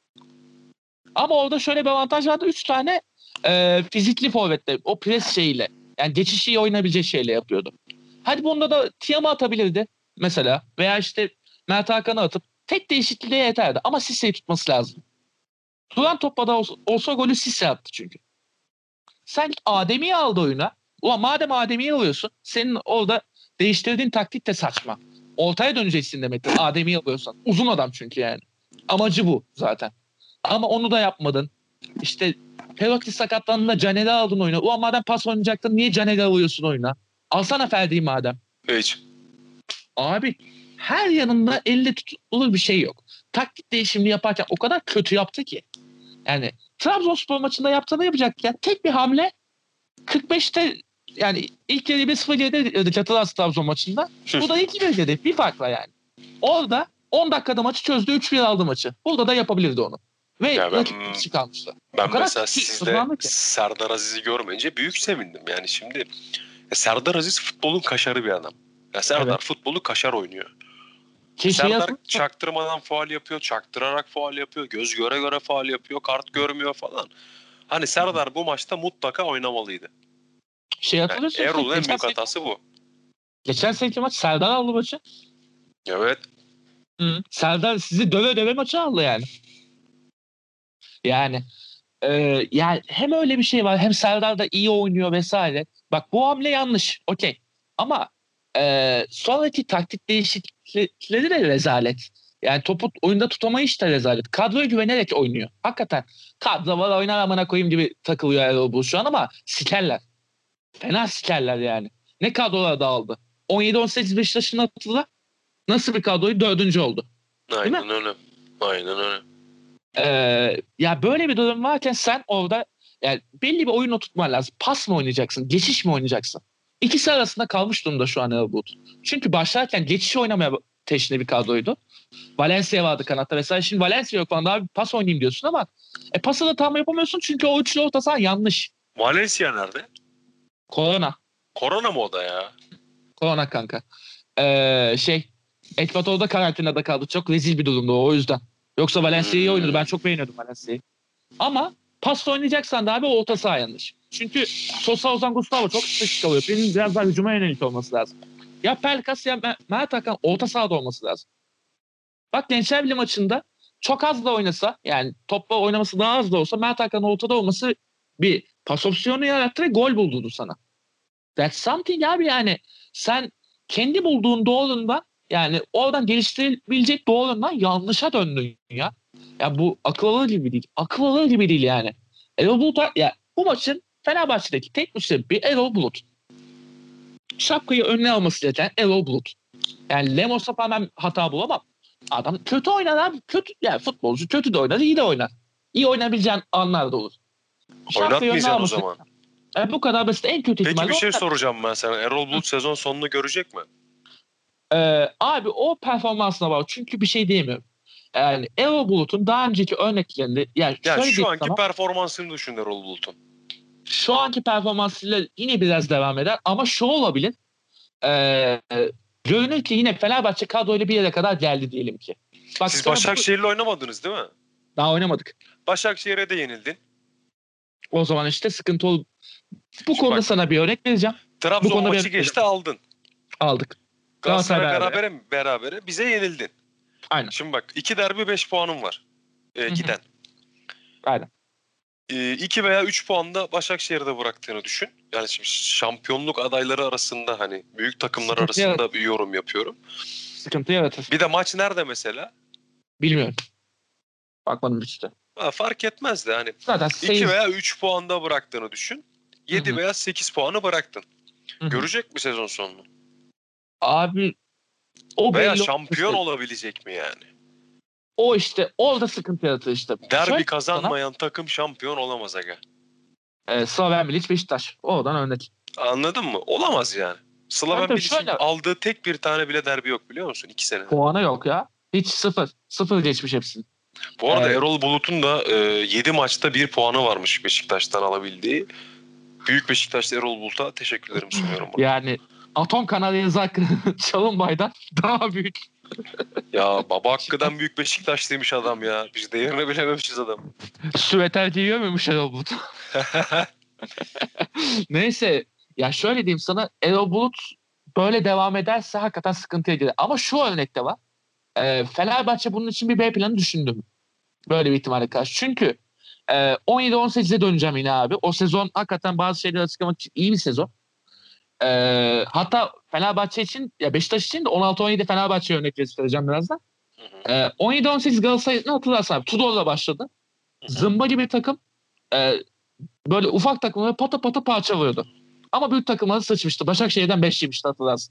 Ama orada şöyle bir avantaj vardı. Üç tane e, fizikli forvetle o pres şeyiyle yani geçişi iyi oynayabilecek şeyle yapıyordu. Hadi bunda da Tiam'ı atabilirdi mesela. Veya işte Mert Hakan'ı atıp tek değişikliğe yeterdi. Ama Sisse'yi tutması lazım. Duran topla da olsa, olsa golü Sisse attı çünkü. Sen Adem'i aldı oyuna. Ulan madem Adem'i alıyorsun senin orada değiştirdiğin taktik de saçma. Ortaya döneceksin demektir Adem'i alıyorsan. Uzun adam çünkü yani. Amacı bu zaten. Ama onu da yapmadın. İşte Perotti sakatlandığında Caner'i aldın oyuna. Ulan madem pas oynayacaktın niye Caner'i alıyorsun oyuna? Alsana Ferdi'yi madem. Hiç. Abi her yanında elle tutulur bir şey yok. Taktik değişimini yaparken o kadar kötü yaptı ki. Yani Trabzonspor maçında yaptığını yapacakken tek bir hamle kırk beşte yani ilk yarı bir sıfır geride hatırlarsın Trabzon maçında. Bu da iki bir geride. Bir farkla yani. Orada on dakikada maçı çözdü. üç bir aldı maçı. Burada da yapabilirdi onu. Ve Ya ben- rakip kişi kalmıştı. Ben O kadar mesela kötü sizde hızlandı ki. Serdar Aziz'i görmeyince büyük sevindim. Yani şimdi ya Serdar Aziz futbolun kaşarı bir adam. Ya Serdar Evet. futbolu kaşar oynuyor. Ki şey Serdar yazmış- çaktırmadan faul yapıyor, çaktırarak faul yapıyor, göz göre göre faul yapıyor, kart görmüyor falan. Hani Serdar bu maçta mutlaka oynamalıydı. şey Yani hatırlıyorsun. Erol'un en geçen, büyük sene, hatası bu. geçen seneki maç Serdar aldı maçı. Evet. Hı. Serdar sizi döve döve maçı aldı yani. Yani e, yani hem öyle bir şey var hem Serdar da iyi oynuyor vesaire. Bak bu hamle yanlış. Okey. Ama e, sonraki taktik değişiklikleri de rezalet. Yani topu oyunda tutamayış da rezalet. Kadroya güvenerek oynuyor. Hakikaten kadro var oynar amına koyayım gibi takılıyor Erol Bulut şu an ama sikerler. Fena sikerler yani. Ne kadrolar dağıldı. on yedi on sekiz Beşiktaş'ın hatırla. Nasıl bir kadroyu dördüncü oldu. Aynen mi? öyle. Aynen öyle. Ee, ya böyle bir durum varken sen orada yani belli bir oyunu tutman lazım. Pas mı oynayacaksın? Geçiş mi oynayacaksın? İkisi arasında kalmış durumda şu an Erol Bulut. Çünkü başlarken geçiş oynamaya teşne bir kadroydu. Valencia vardı kanatta. Mesela şimdi Valencia yok falan daha bir pas oynayayım diyorsun ama e, pası da tam yapamıyorsun çünkü o üçlü orta saha yanlış. Valencia nerede? Korona. Korona mı o da ya? Korona kanka. Ee, şey Ekvator'da karantinada kaldı. Çok rezil bir durumda o, o yüzden. Yoksa Valencia iyi oynadı. Ben çok beğeniyordum Valencia'yı. Ama pas oynayacaksan da abi o orta saha yanlış. Çünkü Sosa Ozan Gustavo çok sıkışık kalıyor. Birinin biraz daha hücuma yönelik olması lazım. Ya Pelkas ya Mert Hakan orta sahada olması lazım. Bak Gençler Birliği maçında çok az da oynasa yani topla oynaması daha az da olsa Mert Hakan'ın ortada olması bir pas opsiyonu yarattı ve gol buldurdu sana. That's something abi yani. Sen kendi bulduğun doğrunda Yani oradan geliştirebilecek doğrudan yanlışa döndün ya. Ya bu akıl alır gibi değil. Akıl alır gibi değil yani. Erol Bulut ya bu maçın Fenerbahçe'deki tek müsebbibi Erol Bulut. Şapkayı önüne alması gereken Erol Bulut. Yani Lemos'a falan ben hata bulamam. Adam kötü oynar abi. Kötü, yani futbolcu kötü de oynar, iyi de oynar. İyi oynayabileceğin anlar da olur. Şapkayı önüne Oynatmayacaksın o alması. zaman. Yani bu kadar basit. En kötü Peki ihtimalle bir şey oynar. soracağım ben sana. Erol Bulut sezon sonunu görecek mi? Ee, abi o performansına bağlı. Çünkü bir şey diyemiyorum. Yani Erol Bulut'un daha önceki örneklerinde yani Yani şöyle şu diyeyim anki sana, performansını düşün Erol Bulut'un. şu anki performansıyla yine biraz devam eder ama şu olabilir. Ee, görünür ki yine Fenerbahçe kadroyla bir yere kadar geldi diyelim ki. Bak Siz sana bu, Başakşehir'le oynamadınız değil mi? daha oynamadık. Başakşehir'e de yenildin. O zaman işte sıkıntı ol. Bu Şimdi konuda bak, sana bir örnek vereceğim. Bu Trabzon konuda bir maçı örnek geçti vereceğim. aldın. Aldık. Galatasaray Galatasaray beraber. berabere mi? Berabere. Bize yenildin. Aynen. Şimdi bak iki derbi beş puanım var. Ee, Hı hı. giden. Aynen. Ee, iki veya üç puan da Başakşehir'de bıraktığını düşün. Yani şimdi şampiyonluk adayları arasında hani büyük takımlar Sıkıntı, arasında yarat- bir yorum yapıyorum. sıkıntı yaratır. Bir de maç nerede mesela? Bilmiyorum. Bakmadım işte. Ha, fark etmez de hani Zaten iki seyiz. veya üç puanda bıraktığını düşün. Hı yedi hı. veya sekiz puanı bıraktın. Hı hı. Görecek mi sezon sonunu? Abi o Veya belli şampiyon olmaz. olabilecek mi yani? O işte orada sıkıntı yaratır işte. Derbi Şöyle sana kazanmayan takım şampiyon olamaz aga. e, Slaven Bilic Beşiktaş. Oradan örnek. Anladın mı? Olamaz yani. Tabii Slaven tabii Bilic'in şöyle aldığı tek bir tane bile derbi yok biliyor musun? İki senede. puanı yok ya. Hiç sıfır. Sıfır geçmiş hepsini. Bu arada Ee, Erol Bulut'un da e, yedi maçta bir puanı varmış Beşiktaş'tan alabildiği. Büyük Beşiktaş'ta Erol Bulut'a teşekkürlerimi sunuyorum burada. yani Atom kanalı yazar Çalınbay'dan daha büyük. Ya baba hakkıdan büyük Beşiktaşlıymış adam ya. Biz değerini bilememişiz adam. Süveter giyiyor muymuş Erol Bulut? Neyse ya şöyle diyeyim sana Erol Bulut böyle devam ederse hakikaten sıkıntıya girer. Ama şu örnekte var. Ee, Fenerbahçe bunun için bir B planı düşündü mü? Böyle bir ihtimale karşı. Çünkü e, on yedi on sekize döneceğim yine abi. O sezon hakikaten bazı şeyleri açıklamak için iyi bir sezon. E, hatta Fenerbahçe için ya Beşiktaş için de on altı on yedi Fenerbahçe örnek göstereceğim birazdan. E, on yedi on sekiz Galatasaray'ın hatırlarsan abi Tudor'la başladı. Zımba gibi bir takım. E, böyle ufak takımları pata pata parçalıyordu. Ama büyük takımları sıçmıştı. Başakşehir'den beş yemişti hatırlarsın.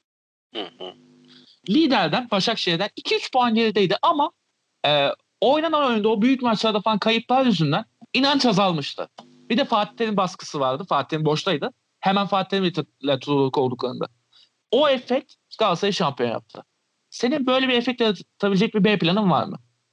Liderden Başakşehir'den iki üç puan gerideydi ama e, oynanan oyunda o büyük maçlarda falan kayıplar yüzünden inanç azalmıştı. Bir de Fatih Terim baskısı vardı. Fatih Terim boştaydı. Hemen Fatih Terim'le turuluk olduklarında. O efekt Galatasaray'ı şampiyon yaptı. Senin böyle bir efekt yaratabilecek bir B planın var mı?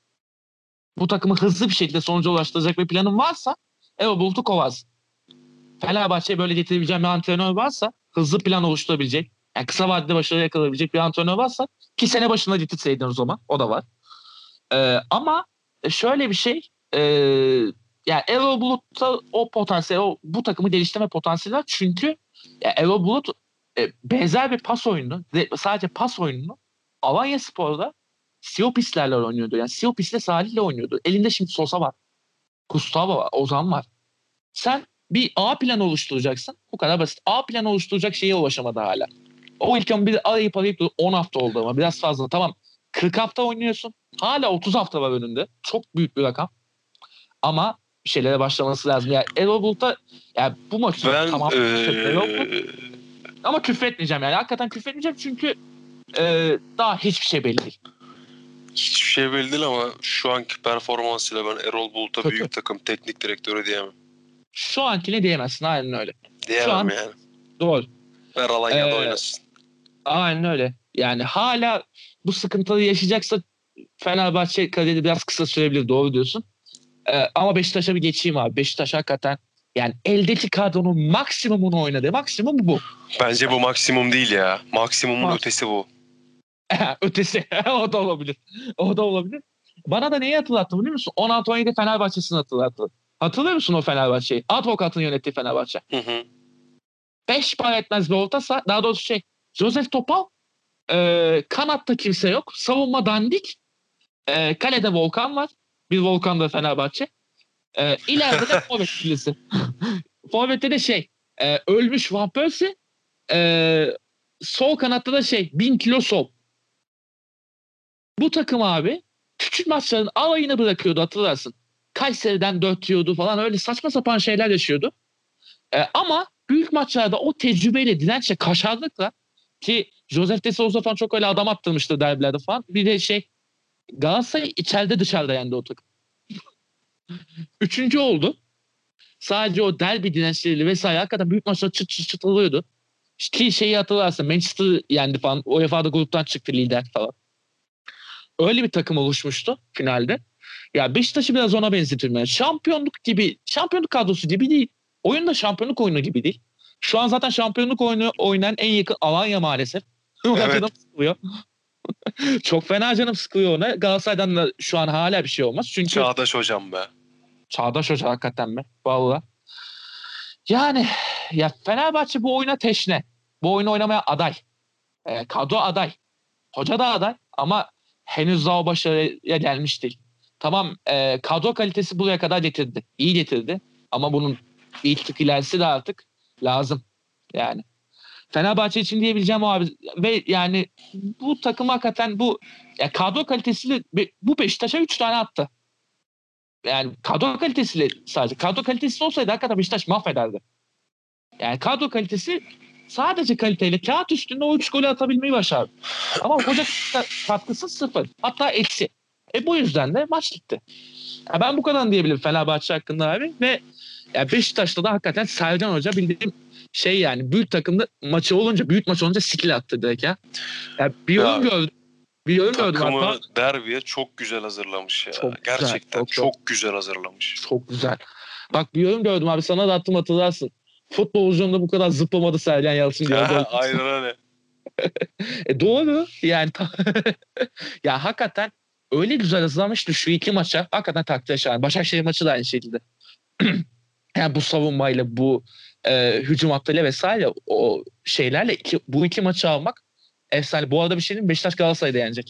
Bu takımı hızlı bir şekilde sonuca ulaştıracak bir planın varsa Erol Bulut'u kovarsın. Fenerbahçe'ye böyle getirebileceğim bir antrenör varsa hızlı plan oluşturabilecek yani kısa vadede başarı yakalayabilecek bir antrenör varsa ki sene başında getirseydin o zaman o da var. Ee, ama şöyle bir şey e, yani Erol Bulut'ta o potansiyel o, bu takımı geliştirme potansiyeli var çünkü ya Erol Bulut e, benzer bir pas oyununu de, sadece pas oyununu Alanyaspor'da Siopislerle oynuyordu. Yani Siopis'le Salih'le oynuyordu. Elinde şimdi Sosa var. Gustavo var. Ozan var. Sen bir A plan oluşturacaksın. Bu kadar basit. A plan oluşturacak şeye ulaşamadı hala. O ilk an bir arayıp arayıp on hafta oldu ama biraz fazla. Tamam. kırk hafta oynuyorsun. Hala otuz hafta var önünde. Çok büyük bir rakam. Ama bir şeylere başlaması lazım. Yani Erol Bulut'a yani bu maçı Ben tamam. ee... Ama küfretmeyeceğim yani. Hakikaten küfretmeyeceğim çünkü ee, daha hiçbir şey belli değil. hiçbir şey belli değil ama şu anki performansıyla ben Erol Bulut'a Kötü. büyük takım teknik direktörü diyemem. Şu ankine diyemezsin. Aynen öyle. Diyemem Şu an yani. doğru. Ver Alanya'da Ee, oynasın. Aynen öyle. Yani hala bu sıkıntıları yaşayacaksa Fenerbahçe kariyeri biraz kısa sürebilir. Doğru diyorsun. Ee, ama Beşiktaş'a bir geçeyim abi. Beşiktaş hakikaten yani eldeki kadronun maksimumunu oynadı. Maksimum bu. Bence bu maksimum değil ya. Maksimumun Maks- ötesi bu. Ötesi. O da olabilir. O da olabilir. Bana da neyi hatırlattı biliyor musun? on altı on yedi Fenerbahçe'sini hatırlattı. Hatırlıyor musun o Fenerbahçe'yi? Advokat'ın yönettiği Fenerbahçe. Hı hı. Beş para etmez bir orta saha. Daha doğrusu şey. Joseph Topal. E, kanatta kimse yok. Savunma dandik. E, kalede Volkan var. Bir Volkan da Fenerbahçe. E, ileride de forvet ikilisi. Forvet'te de şey. E, ölmüş Van Persie. E, sol kanatta da şey. Bin kilo sol. Bu takım abi küçük maçların alayını bırakıyordu, hatırlarsın. Kayseri'den dört yiyordu falan, öyle saçma sapan şeyler yaşıyordu. E, ama büyük maçlarda o tecrübeyle, dirençle, kaşarlıkla, ki Josef de Souza falan çok öyle adam attırmıştı derbilerde falan. Bir de şey, Galatasaray içeride dışarıda yendi o takım. Üçüncü oldu. Sadece o derbi dirençleriyle vesaire hakikaten büyük maçlar çıt çıt çıt alıyordu. Ki şeyi hatırlarsın, Manchester yendi falan. U E F A'da gruptan çıktı lider falan. Öyle bir takım oluşmuştu finalde. Ya Beşiktaş'ı biraz ona benzetiyorum. Yani şampiyonluk gibi, şampiyonluk kadrosu gibi değil. Oyun da şampiyonluk oyunu gibi değil. Şu an zaten şampiyonluk oyunu oynayan en yakın Alanya maalesef. Evet. Canım sıkılıyor. Çok fena canım sıkılıyor ona. Galatasaray'dan da şu an hala bir şey olmaz. Çünkü Çağdaş hocam be. Çağdaş Hoca hakikaten mi? Vallahi. Yani ya Fenerbahçe bu oyuna teşne. Bu oyunu oynamaya aday. E, kadro aday. Hoca da aday ama henüz daha o başarıya gelmiş değil. Tamam, e, kadro kalitesi buraya kadar getirdi. İyi getirdi. Ama bunun ilk tık ilerisi de artık lazım. Yani Fenerbahçe için diyebileceğim o abi. Ve yani bu takım hakikaten bu ya kadro kalitesiyle bu Beşiktaş'a üç tane attı. Yani kadro kalitesiyle sadece. Kadro kalitesi olsaydı hakikaten Beşiktaş mahvederdi. Yani kadro kalitesi, sadece kaliteyle kağıt üstünde o üç golü atabilmeyi başardı. Ama hoca katkısı sıfır. Hatta eksi. E bu yüzden de maç gitti. Ya ben bu kadar diyebilirim Fenerbahçe hakkında abi. Ve ya Beşiktaş'ta da hakikaten Sercan Hoca bildiğim şey, yani büyük takımda maçı olunca, büyük maç olunca skill attı direkt ya. Ya bir yorum Ya, gördüm. Bir yorum gördüm takımı hatta. derbiye çok güzel hazırlamış ya. Çok güzel. Gerçekten Çok, çok, çok güzel hazırlamış. Çok güzel. Bak bir yorum gördüm abi, sana da attım, hatırlarsın. Futbolcunun bu kadar zıplamadı Sergen Yalçın diyor. Aynen öyle. E doğru. Yani ya hakikaten öyle güzel hazırlamıştı şu iki maça. Hakikaten takdir şahane. Başakşehir maçı da aynı şekilde. Yani bu savunmayla, bu e, hücum hattıyla vesaire, o şeylerle iki, bu iki maçı almak efsane. Bu arada bir şey diyeyim, Beşiktaş Galatasaray'da yenecek.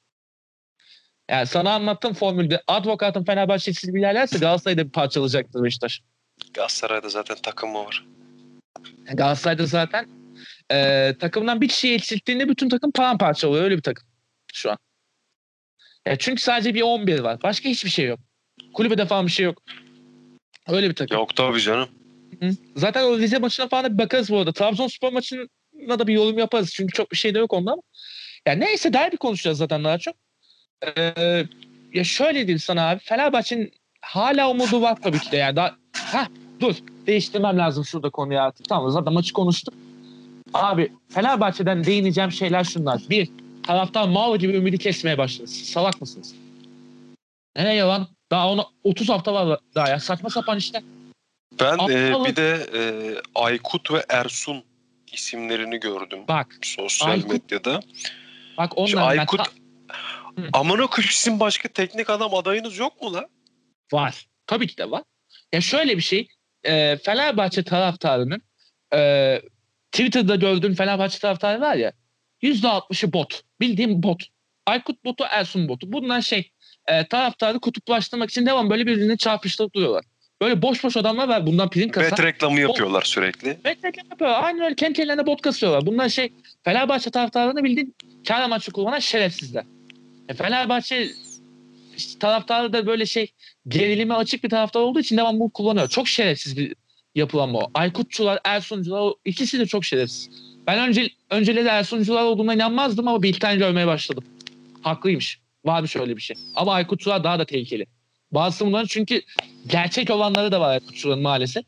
Yani sana anlattığım formülde Advokat'ın Fenerbahçe'si bir ilerlerse Galatasaray'da bir parçalayacaktır Beşiktaş. Galatasaray'da zaten takımı var. Yani Galatasaray'da zaten e, takımdan bir kişiyi eksilttiğinde bütün takım paramparça oluyor. Öyle bir takım şu an. Ya çünkü sadece bir on bir var. Başka hiçbir şey yok. Kulübede falan bir şey yok. Öyle bir takım. Yok tabii canım. Hı. Zaten o Rize maçına falan da bir bakarız bu arada. Trabzonspor maçına da bir yorum yaparız. Çünkü çok bir şey de yok onda ama. Ya neyse, derbi konuşacağız zaten daha çok. Ee, ya şöyle diyeyim sana abi. Fenerbahçe'nin hala umudu var tabii ki de. Yani daha... Heh, dur. Değiştirmem lazım şurada konuyu artık. Tamam, zaten maçı konuştuk. Abi Fenerbahçe'den değineceğim şeyler şunlar. Bir, taraftar mal gibi ümidi kesmeye başladı. Siz salak mısınız? Ne yalan? Daha ona otuz hafta var daha ya. Saçma sapan işte. Ben e, Aptal- bir de e, Aykut ve Ersun isimlerini gördüm Bak. sosyal Aykut, medyada. bak Şu onların ben Aykut ta- Hı. amına koyayım, sizin başka teknik adam adayınız yok mu lan? Var. Tabii ki de var. Ya şöyle bir şey. E, Fenerbahçe taraftarının e, Twitter'da gördüğüm Fenerbahçe taraftarı var ya, yüzde altmışı bot. Bildiğim bot. Aykut botu, Ersun botu. Bunlar şey, e, taraftarı kutuplaştırmak için devam böyle birbirini çarpıştırıp duruyorlar. Böyle boş boş adamlar var. Bundan prim kasan. Bet reklamı Bot. yapıyorlar sürekli. Bet reklamı yapıyorlar. Aynen öyle. Kendi kendilerine bot kasıyorlar. Bunlar şey, Fenerbahçe taraftarlarını bildiğin kar amaçlı kullanan şerefsizler. E, Fenerbahçe işte taraftarı da böyle şey, gerilime açık bir taraftar olduğu için devam bunu kullanıyor. Çok şerefsiz bir yapılanma o. Aykutçular, Ersuncular, o ikisi de çok şerefsiz. Ben önce önceleri Ersuncular olduğuna inanmazdım ama bir iki tane görmeye başladım. Haklıymış. Varmış öyle bir şey. Ama Aykutçular daha da tehlikeli. Bazısı bunların çünkü gerçek olanları da var Aykutçuların maalesef.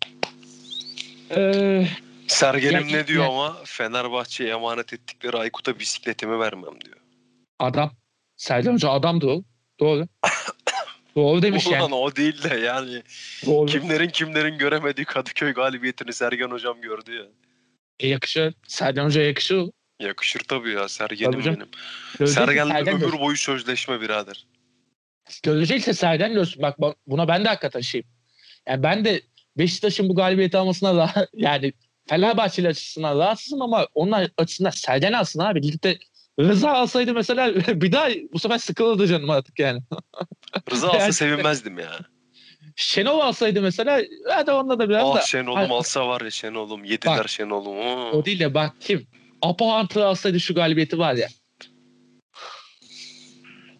Ee, Sergenim ya, ne diyor ya, ama Fenerbahçe'ye emanet ettikleri Aykut'a bisikletimi vermem diyor. adam. Sercan Hoca adamdı o. Doğru. Doğru demiş Ulan yani. o değil de yani Doğru. kimlerin kimlerin göremediği Kadıköy galibiyetini Sergen hocam gördü ya. E, yakışır. Sercan Hoca'ya yakışır. Yakışır tabii ya, Sergen'im Tabii canım. benim. Görecekse Sergen'le Sergen ömür görsün. boyu sözleşme birader. Görecekse Sergen görsün. Bak buna ben de hakikaten şeyim. Yani ben de Beşiktaş'ın bu galibiyeti almasına rah- yani Fenerbahçeli açısından rahatsızım ama onlar açısından Sergen alsın abi. Ligde Rıza alsaydı mesela bir daha bu sefer sıkılırdı canım artık yani. Rıza alsa Yani sevinmezdim ya. Şenol alsaydı mesela, hadi onda da biraz Ah da Şenol'um alsa var ya, Şenol'um. Yediler bak, Şenol'um. o değil de bak kim? Apo Hunter alsaydı şu galibiyeti var ya.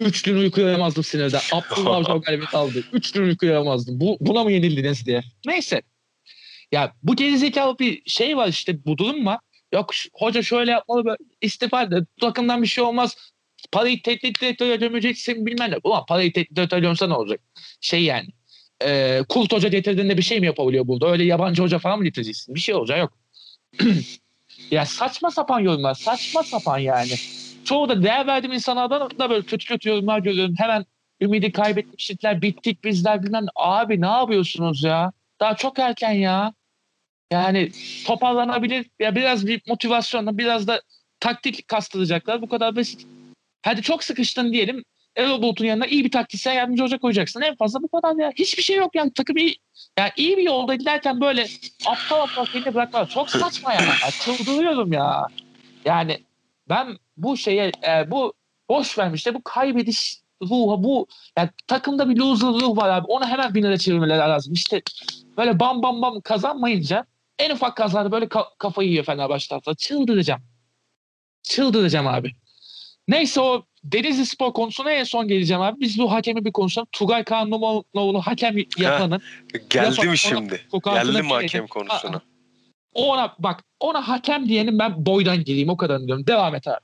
Üç gün uyku uyuyamazdım sinirden. Abdullah Avcı galibiyet aldı. Üç gün uyku uyuyamazdım. Bu, buna mı yenildiniz diye. Neyse. Ya bu gerizekalı bir şey var işte, bu durum var. Yok hoca şöyle yapmalı, böyle istifa eder. Takımdan bir şey olmaz. Parayı tehdit direktöre gömeceksin bilmem ne. Ulan parayı tehdit direktöre gömse ne olacak? Şey yani. E, Kult hoca getirdiğinde bir şey mi yapabiliyor burada? Öyle yabancı hoca falan mı getireceksin? Bir şey olacağı yok. Ya saçma sapan yorumlar. Saçma sapan yani. Çoğu da değer verdiğim insanlardan da böyle kötü kötü yorumlar görüyorum. Hemen ümidi kaybetmişler, bittik bizler bilmem ne. Abi ne yapıyorsunuz ya? Daha çok erken ya. Yani toparlanabilir. Ya biraz bir motivasyonla, biraz da taktik kastıracaklar. Bu kadar basit. Hadi çok sıkıştın diyelim. Erol Bulut'un yanına iyi bir taktisyen yardımcı hoca koyacaksın. En fazla bu kadar ya. Hiçbir şey yok yani. Takım iyi. Yani iyi bir yolda giderken böyle aptal aptal kendini bırakmak çok saçma ya. Çıldırıyorum ya. Yani ben bu şeye e, bu boş vermişte bu kaybediş ruhu, bu yani takımda bir loser ruh var abi. Onu hemen binere çevirmeleri lazım. İşte böyle bam bam bam kazanmayınca en ufak kazada böyle ka- kafayı yiyor Fenerbahçe taraftarı. Çıldıracağım. Çıldıracağım abi. Neyse, o Denizli Spor konusuna en son geleceğim abi. Biz bu hakemi bir konuşalım. Tugay Kağanoğlu hakem Heh, yapanın geldi yapan, mi ona şimdi? kokantına Geldi mi hakem girelim. konusuna? Ona bak, ona hakem diyenin ben boydan geleyim, o kadar diyorum. Devam et abi.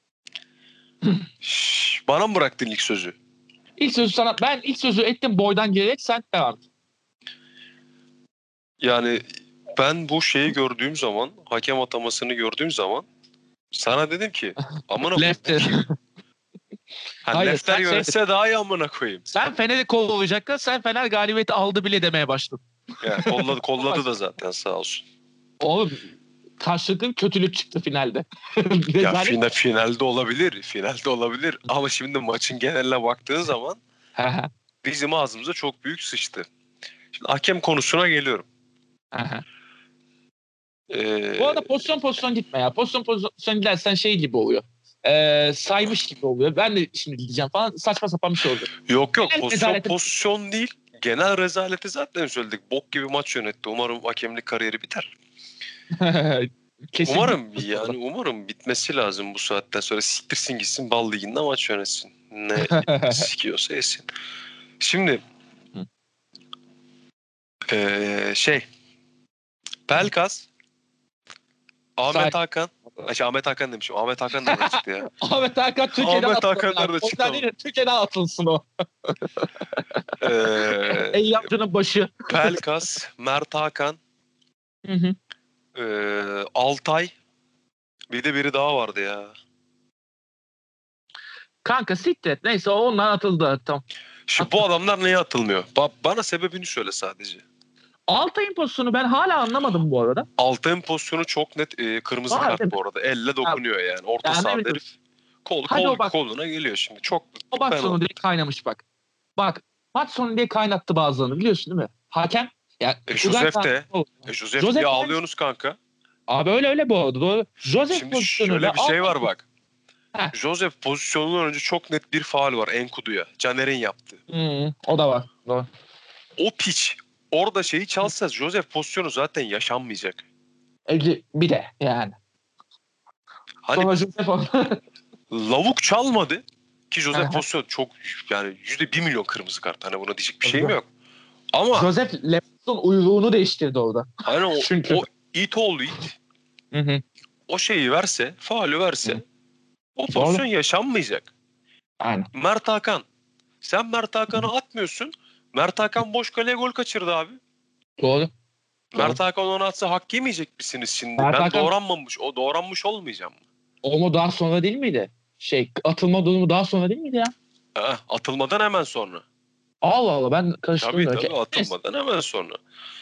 Şş, bana mı bıraktın ilk sözü? İlk sözü sana, ben ilk sözü ettim boydan gelerek, sen devam et. Yani ben bu şeyi gördüğüm zaman, hakem atamasını gördüğüm zaman sana dedim ki amına koyayım bu Lefter. kim? Ha, Hayır, Lefter sen şey, yönetse daha iyi amına koyayım. sen Fener'i kovalayacaktın, sen Fener galibiyeti aldı bile demeye başladın. Ya kolladı kolladı da zaten sağ olsun. Oğlum karşılıklı kötülük çıktı finalde. Ya final, finalde olabilir. Finalde olabilir. Ama şimdi maçın geneline baktığın zaman bizim ağzımıza çok büyük sıçtı. Şimdi hakem konusuna geliyorum. Ee, Bu arada pozisyon pozisyon gitme ya. Pozisyon pozisyon gidersen şey gibi oluyor. Ee, saymış gibi oluyor. Ben de şimdi gideceğim falan, saçma sapan bir şey oldu. yok yok Genel pozisyon rezaleti- pozisyon değil. Genel rezaleti zaten söyledik. Bok gibi maç yönetti. Umarım hakemlik kariyeri biter. Kesin Umarım bitmez yani orada. umarım bitmesi lazım bu saatten sonra. Siktirsin gitsin bal liginde maç yönetsin. Ne sikiyorsa yesin. Şimdi ee, şey Pelkas, Ahmet Say- Hakan. Ay, şey, Ahmet Hakan demişim. Ahmet Hakan nereden çıktı ya? Ahmet Hakan Türkiye'den Ahmet Hakan atılsın. nerede O çıktı yüzden değil, Türkiye'den atılsın o. Ee, Eyyamcının başı. Pelkas, Mert Hakan, Hı hı. ee, Altay. Bir de biri daha vardı ya. Kanka siktir et. Neyse, onlar atıldı. Tamam. Şimdi bu adamlar niye atılmıyor? Ba- bana sebebini söyle sadece. Altay'ın pozisyonu ben hala anlamadım bu arada. Altay'ın pozisyonu çok net e, kırmızı Var kart değil mi? bu arada. Elle dokunuyor yani. Orta Yani ne sahada bileyim. herif kol, Hadi kol o bak. koluna geliyor şimdi. Çok O maç penaltı. sonu direkt kaynamış bak. Bak, maç sonu diye kaynattı bazılarını, biliyorsun değil mi? Hakem. Ya, E, Tugay Josef de. Kağanoğlu- E, Josef Joseph diye aynı- ağlıyorsunuz kanka. Abi öyle öyle bu arada, doğru. Joseph Şimdi pozisyonu şöyle ve bir şey var Altay- bak. Heh. Josef pozisyonundan önce çok net bir faul var Enkudu'ya. Caner'in yaptığı. Hmm, o da var. Doğru. O piç orada şeyi çalsa Josef pozisyonu zaten yaşanmayacak. Ece, bir de yani. Hani Sonra Joseph lavuk çalmadı ki Josef Aha. pozisyon çok yani yüzde bir milyon kırmızı kart. Hani buna diyecek bir şeyim yok. Ama Joseph Lemos'un uyruğunu değiştirdi orada. hani o, Çünkü. o it oğlu it Hı hı. o şeyi verse, faulü verse Hı. o pozisyon yaşanmayacak. Aynen. Mert Hakan. Sen Mert Hakan'ı atmıyorsun. Mert Hakan boş kaleye gol kaçırdı abi. Doğru. Mert Hakan onu atsa hak yemeyecek misiniz şimdi? Mert ben Hakan- doğranmamış, o doğranmış olmayacağım mı? O daha sonra değil miydi? Şey, atılma durumu daha sonra değil miydi ya? Ha, atılmadan hemen sonra. Allah Allah, ben karıştırdım. Tabii belki. tabii atılmadan hemen sonra.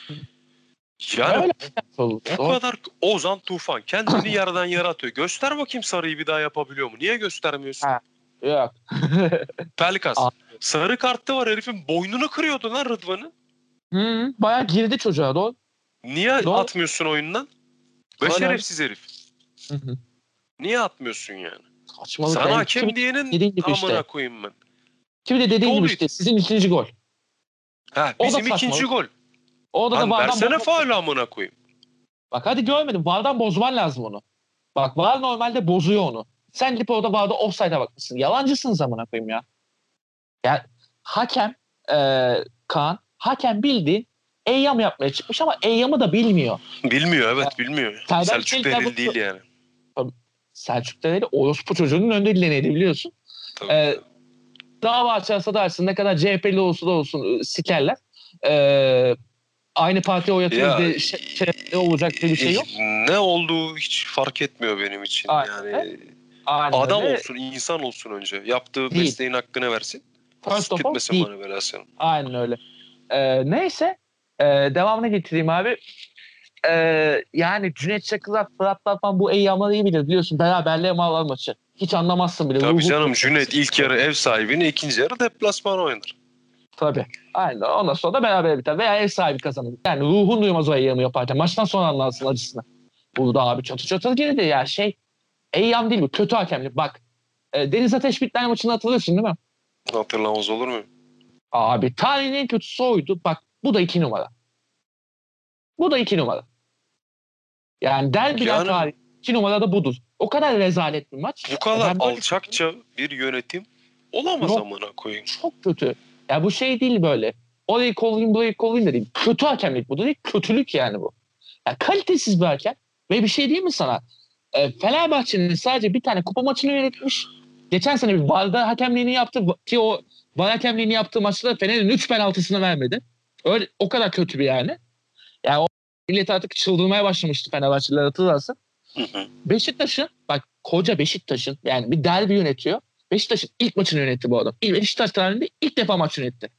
Yani Öyle. bu kadar Ozan Tufan kendini yerden yere atıyor. Göster bakayım sarıyı bir daha yapabiliyor mu? Niye göstermiyorsun? Ha. Yok. Pelkas. Aa. Sarı kartı var herifin boynunu kırıyordu lan Rıdvan'ı. Hı, bayağı girdi çocuğa, doğru. Niye Doğru. atmıyorsun oyundan? Be Öyle. şerefsiz herif. Hı hı. Niye atmıyorsun yani? Saçmalık. Sana yani. hakem Kimi, diyenin dediğin gibi amına işte. koyayım ben. Kimi de dediğin Doğru gibi işte. Sizin ikinci gol. Ha, O da bizim saçmalık. ikinci gol. Orada da Lan vardan versene bozman. faul amına koyayım. Bak hadi görmedim. Vardan bozman lazım onu. Bak var normalde bozuyor onu. Sen gidip orada varda offside'a bakmışsın. Yalancısın amına koyayım ya. Yani hakem e, Kaan, hakem bildiğin eyyam yapmaya çıkmış ama eyyamı da bilmiyor. Bilmiyor evet Yani, bilmiyor. Serdar Selçuk Çelikler Dereli bu değil yani. Selçuk Dereli orospu çocuğunun önde dileneydi biliyorsun. Tabii. Ee, dava açarsa dersin ne kadar C H P'li olsa da olsun sikerler. Ee, aynı partiye oy atıyoruz Ya diye şey, şey ne olacak diye bir şey yok. ne olduğu hiç fark etmiyor benim için. Aynen. Yani Aynen adam öyle. olsun, insan olsun önce. Yaptığı Değil. mesleğin hakkını versin. First of all Sikletmesin değil. bana belasını. Aynen öyle. Ee, neyse e, devamını getireyim abi. Ee, yani Cüneyt Çakırlar, Fıratlar falan bu eyyamları iyi bilir biliyorsun. Beraberliğe mal var maçı. Hiç anlamazsın bile. Tabii Ruhu canım, yok. Cüneyt ilk yarı ev sahibini, ikinci yarı deplasman oynar. Tabii. Aynen. Ondan sonra da beraber biter. Veya ev sahibi kazanır. Yani ruhun duymaz o eyyamı yaparken. Maçtan sonra anlarsın acısını. Burada abi çatı çatı girdi ya şey. Eyyam değil bu. Kötü hakemlik. Bak. E, Deniz Ateş Bitler maçını hatırlıyorsun değil mi? Hatırlamaz olur mu? Abi tarihin en kötüsü oydu. Bak bu da iki numara. Bu da iki numara. Yani derbiler Yani tarih iki numara da budur. O kadar rezalet bir maç. bu kadar Ben böyle alçakça bir yönetim olamaz Yok. amına koyayım. Çok kötü. Ya bu şey değil böyle. Orayı kollayayım burayı kollayayım da değil. Kötü hakemlik bu da değil. Kötülük yani bu. Ya kalitesiz bir hakem. Ve bir şey değil mi sana? E, Fenerbahçe'nin sadece bir tane kupa maçını yönetmiş. Geçen sene bir VAR'da hakemliğini yaptı ki o VAR hakemliğini yaptığı maçta da Fener'in üç penaltısını vermedi. Öyle, o kadar kötü bir yani. Yani o millet artık çıldırmaya başlamıştı Fenerbahçeliler hatırlarsın. Hı hı. Beşiktaş'ın bak koca Beşiktaş'ın yani bir derbi yönetiyor. Beşiktaş'ın ilk maçını yönetti bu adam. İlk Beşiktaş tarihinde ilk defa maç yönetti.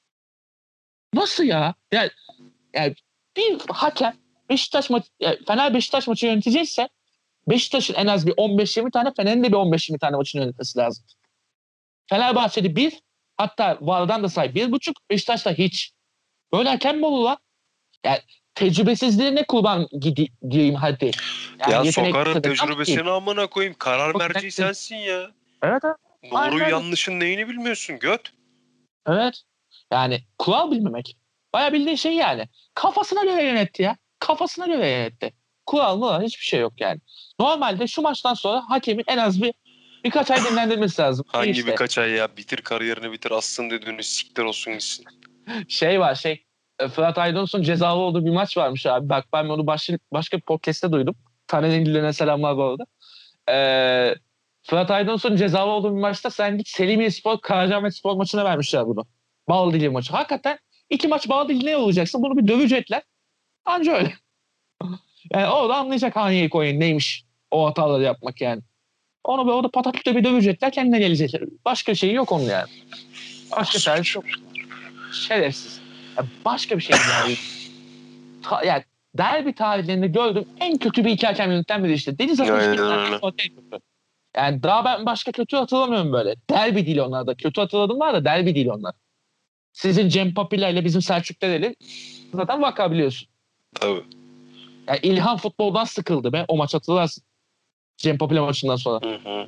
Nasıl ya? Yani, yani bir hakem Beşiktaş maçı, yani Fener Beşiktaş maçı yönetecekse Beşiktaş'ın en az bir on beş yirmi tane, Fener'in de bir on beş yirmi tane maçını yönetmesi lazım. Fenerbahçe'de bir, hatta VAR'dan da say bir buçuk, Beşiktaş'ta hiç. Böyle hakem mi olur lan? Yani tecrübesizliğine kurban gideyim hadi. Yani Ya yetenek sokarın kısmı ama değil. tecrübesini amına koyayım. Karar Çok merci net- sensin ya. Evet evet. Aynen Doğru öyle. yanlışın neyini bilmiyorsun göt. Evet. Yani kural bilmemek. Bayağı bildiğin şey yani. Kafasına göre yönetti ya. Kafasına göre yönetti. Kural mı hiçbir şey yok yani. Normalde şu maçtan sonra hakemin en az bir birkaç ay dinlendirmesi lazım. İyi Hangi işte. birkaç ay ya, bitir kariyerini bitir, assın dediğini siktir olsun gitsin. Şey var şey. e, Fırat Aydınus'un cezalı olduğu bir maç varmış abi. Bak ben onu başka, başka bir podcast'te duydum. Taner'in dillerine selamlar bu arada. Ee, Fırat Aydınus'un cezalı olduğu bir maçta sen git Selimiye Karacaahmet Spor maçına vermişler bunu. Baldili maçı. Hakikaten iki maç Baldili'ne olacaksın. Bunu bir dövecekler. Anca öyle. Yani o da anlayacak hangi koyun neymiş o hataları yapmak yani. Onu bir orada pataküte bir dövecekler, kendine gelecekler. Başka şeyi yok onun yani. Başka çaresi yok. Şerefsiz. Ya başka bir şey yani. Ta, yani derbi tarihlerinde gördüğüm en kötü bir iki hakem yöneten biri işte. Deniz Ateş Aynen bir tane öyle. en kötü. Yani daha ben başka kötü hatırlamıyorum böyle. Derbi değil onlar da. Kötü hatırladım var da derbi değil onlar. Sizin Cem Papila ile bizim Selçuk Dereli zaten vaka biliyorsun. Tabii. Yani İlhan futboldan sıkıldı be. O maç hatırlarsın. Cem Papila maçından sonra. Hı hı.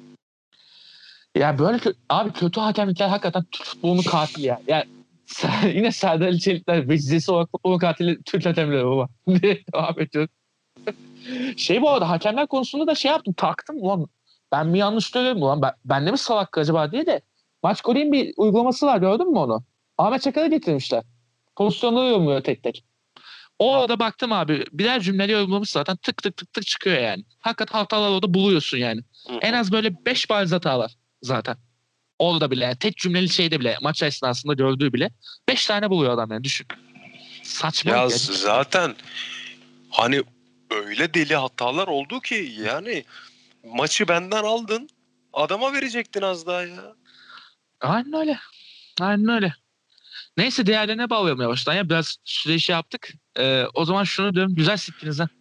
Yani böyle kö- abi kötü hakemlikler hakikaten Türk futbolunun katili ya. Yani yine Serdar Ali Çelikler vecizesi olarak futbolun katili Türk hakemleri baba. Devam ediyoruz. Şey bu arada hakemler konusunda da şey yaptım. Taktım ulan. Ben mi yanlış söylüyorum ulan? Ben, ben de mi salak acaba diye de. Maç Gol'ün bir uygulaması var gördün mü onu? Ahmet Çakar'ı getirmişler. Pozisyonları yorumluyor tek tek. O arada baktım abi birer cümleyle yorumlamış zaten tık tık tık tık çıkıyor yani. Hakikaten hatalar orada buluyorsun yani. Hı hı. En az böyle beş bariz hata var zaten. Orada bile yani tek cümleli şeyde bile maç esnasında gördüğü bile beş tane buluyor adam yani düşün. Saçma Ya ya. zaten hani öyle deli hatalar oldu ki yani maçı benden aldın, adama verecektin az daha ya. Aynen öyle. Aynen öyle. Neyse diğerlerine bağlayalım yavaştan ya. Biraz süre şey yaptık. Ee, o zaman şunu diyorum. Güzel siktiniz ha.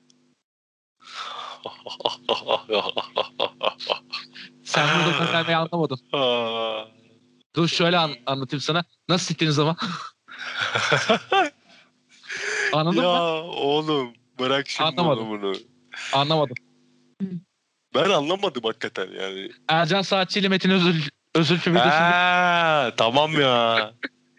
Sen burada göndermeyi anlamadın. Dur şöyle an- anlatayım sana. Nasıl siktiniz ama? Anladın Ya mı? oğlum bırak şimdi Anlamadım. onu bunu. Anlamadım. Ben anlamadım hakikaten yani. Ercan Saatçi ile Metin Özül, Özül filmi düşündüm. Ha, tamam ya.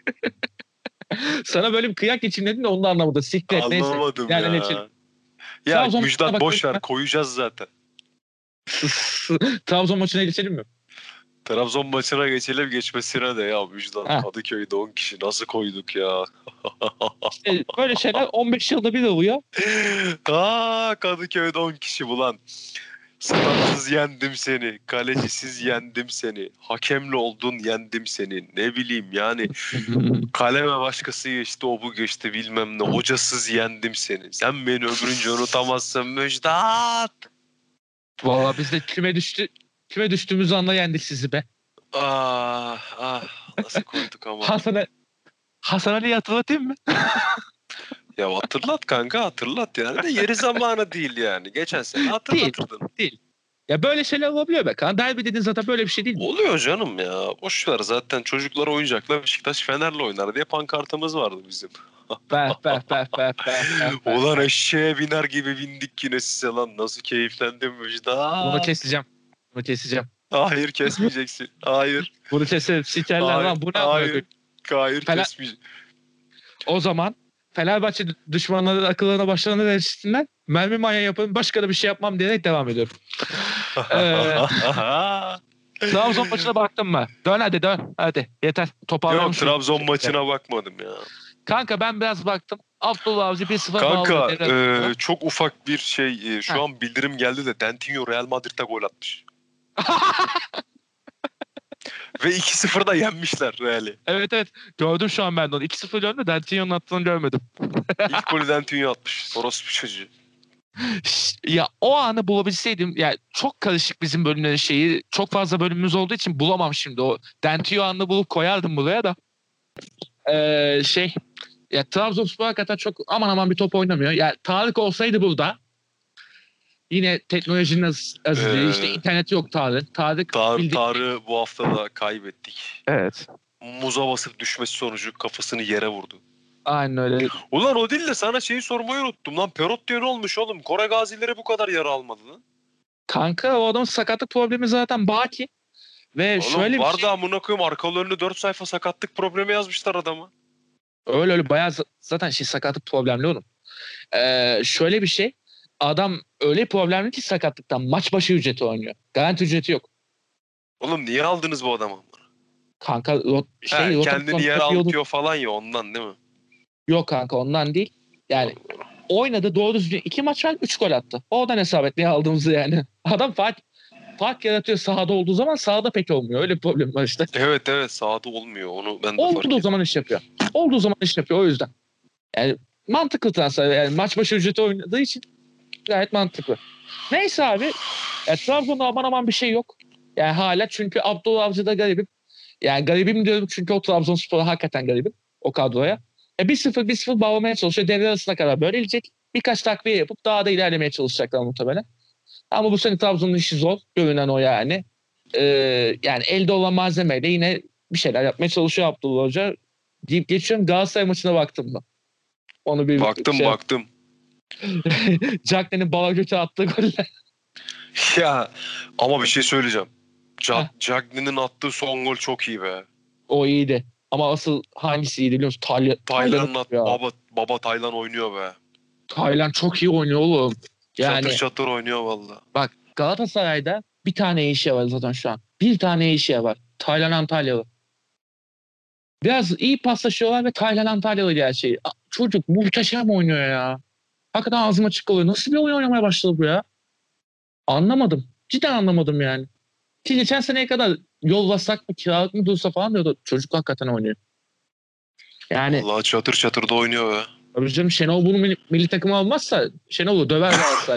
Sana böyle bir kıyak geçeyim dedim de onu da anlamadım. Siktir et neyse. Anlamadım Diğerlerine ya. geçelim. Ya Trabzon maçına Müjdat bakalım boş ver, mı? koyacağız zaten. Trabzon maçına geçelim mi? Trabzon maçına geçelim geçmesine de ya Müjdat. Ha. Kadıköy'de on kişi nasıl koyduk ya. İşte böyle şeyler on beş yılda bir oluyor. Aa, Kadıköy'de on kişi bulan. Statsız yendim seni. Kalecisiz yendim seni. Hakemli oldun yendim seni. Ne bileyim yani. Kaleme başkası geçti, o bu geçti bilmem ne. Hocasız yendim seni. Sen beni ömrünce unutamazsın Müjdat. Valla biz de küme düştü. Küme düştüğümüz anda yendik sizi be. Ah ah nasıl koyduk ama. Hasan, Hasan Ali'yi hatırlatayım mı? Ya hatırlat kanka hatırlat yani de yeri zamanı değil yani. Geçen sene hatırlatırdın. Değil. Ya böyle şeyler olabiliyor be kan. Derbi dediğin zaten böyle bir şey değil mi? Oluyor canım ya. Boş ver zaten çocuklar oyuncakla Beşiktaş Fener'le oynar diye pankartımız vardı bizim. Be be be be be. Ulan eşeğe biner gibi bindik yine size lan. Nasıl keyiflendim Müjdat. Bunu keseceğim. Bunu keseceğim. Hayır kesmeyeceksin. Hayır. Bunu keselim. Sikerler Hayır. lan. Bu ne Hayır. yapıyor? Hayır Fener- kesmeyeceksin. O zaman Fenerbahçe düşmanları akıllarına başlarına versinler. Mermi manyağı yapın. Başka da bir şey yapmam diyerek devam ediyorum. Ee, Trabzon maçına baktın mı? Dön hadi dön. Hadi yeter. Yok Toparlamış. Trabzon maçına bakmadım ya. Kanka ben biraz baktım. Abdullah Avcı bir sıfır Kanka bağladı. e, çok ufak bir şey e, şu Heh. an bildirim geldi de Dentinho Real Madrid'e gol atmış. Ve iki sıfır da yenmişler Real'i. Evet evet. Gördüm şu an ben de onu. iki sıfır döndü. Dentinho'nun attığını görmedim. İlk golü Dentinho atmış. Soros bir çocuğu. Ya o anı bulabilseydim ya çok karışık bizim bölümlerin şeyi. Çok fazla bölümümüz olduğu için bulamam şimdi o. Dentinho anını bulup koyardım buraya da. Ee, şey ya Trabzonspor hakikaten çok aman aman bir top oynamıyor. Ya Tarık olsaydı burada yine teknolojinin az, azizliği Ee, işte internet yok Tarık. Tarık Tar bildi- Tarık'ı bu hafta da kaybettik. Evet. Muza basıp düşmesi sonucu kafasını yere vurdu. Aynen öyle. Ulan o değil de sana şeyi sormayı unuttum lan. Perot diye ne olmuş oğlum? Kore gazileri bu kadar yara almadı lan. Kanka o adamın sakatlık problemi zaten baki. Ve Oğlum şöyle bir var şey. da amına koyayım arkalarını dört sayfa sakatlık problemi yazmışlar adama. Öyle öyle bayağı z- zaten şey sakatlık problemli oğlum. Ee, şöyle bir şey. Adam öyle problemli ki sakatlıktan maç başı ücreti oynuyor. Garanti ücreti yok. Oğlum niye aldınız bu adamı? Kanka rot, şey, He, rotasyon kendini yere yapıyordu. atıyor falan ya ondan değil mi? Yok kanka ondan değil. Yani oynadı doğru düzgün iki maç var üç gol attı. Oradan hesap et niye aldığımızı yani. Adam fark, fark yaratıyor sahada olduğu zaman sahada pek olmuyor. Öyle bir problem var işte. Evet evet sahada olmuyor onu ben de fark Olduğu ettim. zaman iş yapıyor. Olduğu zaman iş yapıyor o yüzden. Yani mantıklı transfer. Yani maç başı ücreti oynadığı için gayet mantıklı. Neyse abi. Ya, Trabzon'da aman aman bir şey yok. Yani hala çünkü Abdullah Avcı'da garibim. Yani garibim diyorum çünkü o Trabzonspor'a hakikaten garibim. O kadroya. E, bir sıfır bir sıfır bağlamaya çalışıyor. Devre arasına kadar böyle gelecek. Birkaç takviye yapıp daha da ilerlemeye çalışacaklar muhtemelen. Ama bu sene Trabzon'un işi zor. Görünen o yani. Ee, yani elde olan malzemeyle yine bir şeyler yapmaya çalışıyor Abdullah Hoca. Deyip geçiyorum. Galatasaray maçına baktım mı? Onu bir Baktım şey baktım. Cagney'in bala götü attığı goller. Ya ama bir şey söyleyeceğim. Heh. Ja Cagney'in attığı son gol çok iyi be. O iyiydi. Ama asıl hangisi iyiydi biliyor musun? Talya, Taylan'ın at ya. baba baba Taylan oynuyor be. Taylan çok iyi oynuyor oğlum. Yani Çatır çatır oynuyor valla. bak Galatasaray'da bir tane iyi şey var zaten şu an. Bir tane iyi şey var. Taylan Antalyalı. Biraz iyi paslaşıyorlar ve Taylan Antalyalı gerçeği. A- Çocuk muhteşem oynuyor ya. Hakikaten ağzıma açık oluyor. Nasıl bir oyun oynamaya başladı bu ya? Anlamadım. Cidden anlamadım yani. Ki geçen seneye kadar yollasak mı kiralık mı dursa falan diyordu. Çocuk hakikaten oynuyor. Yani Valla çatır çatır da oynuyor be. tabii canım Şenol bunu milli, milli takıma almazsa Şenol'u döver Galatasaray.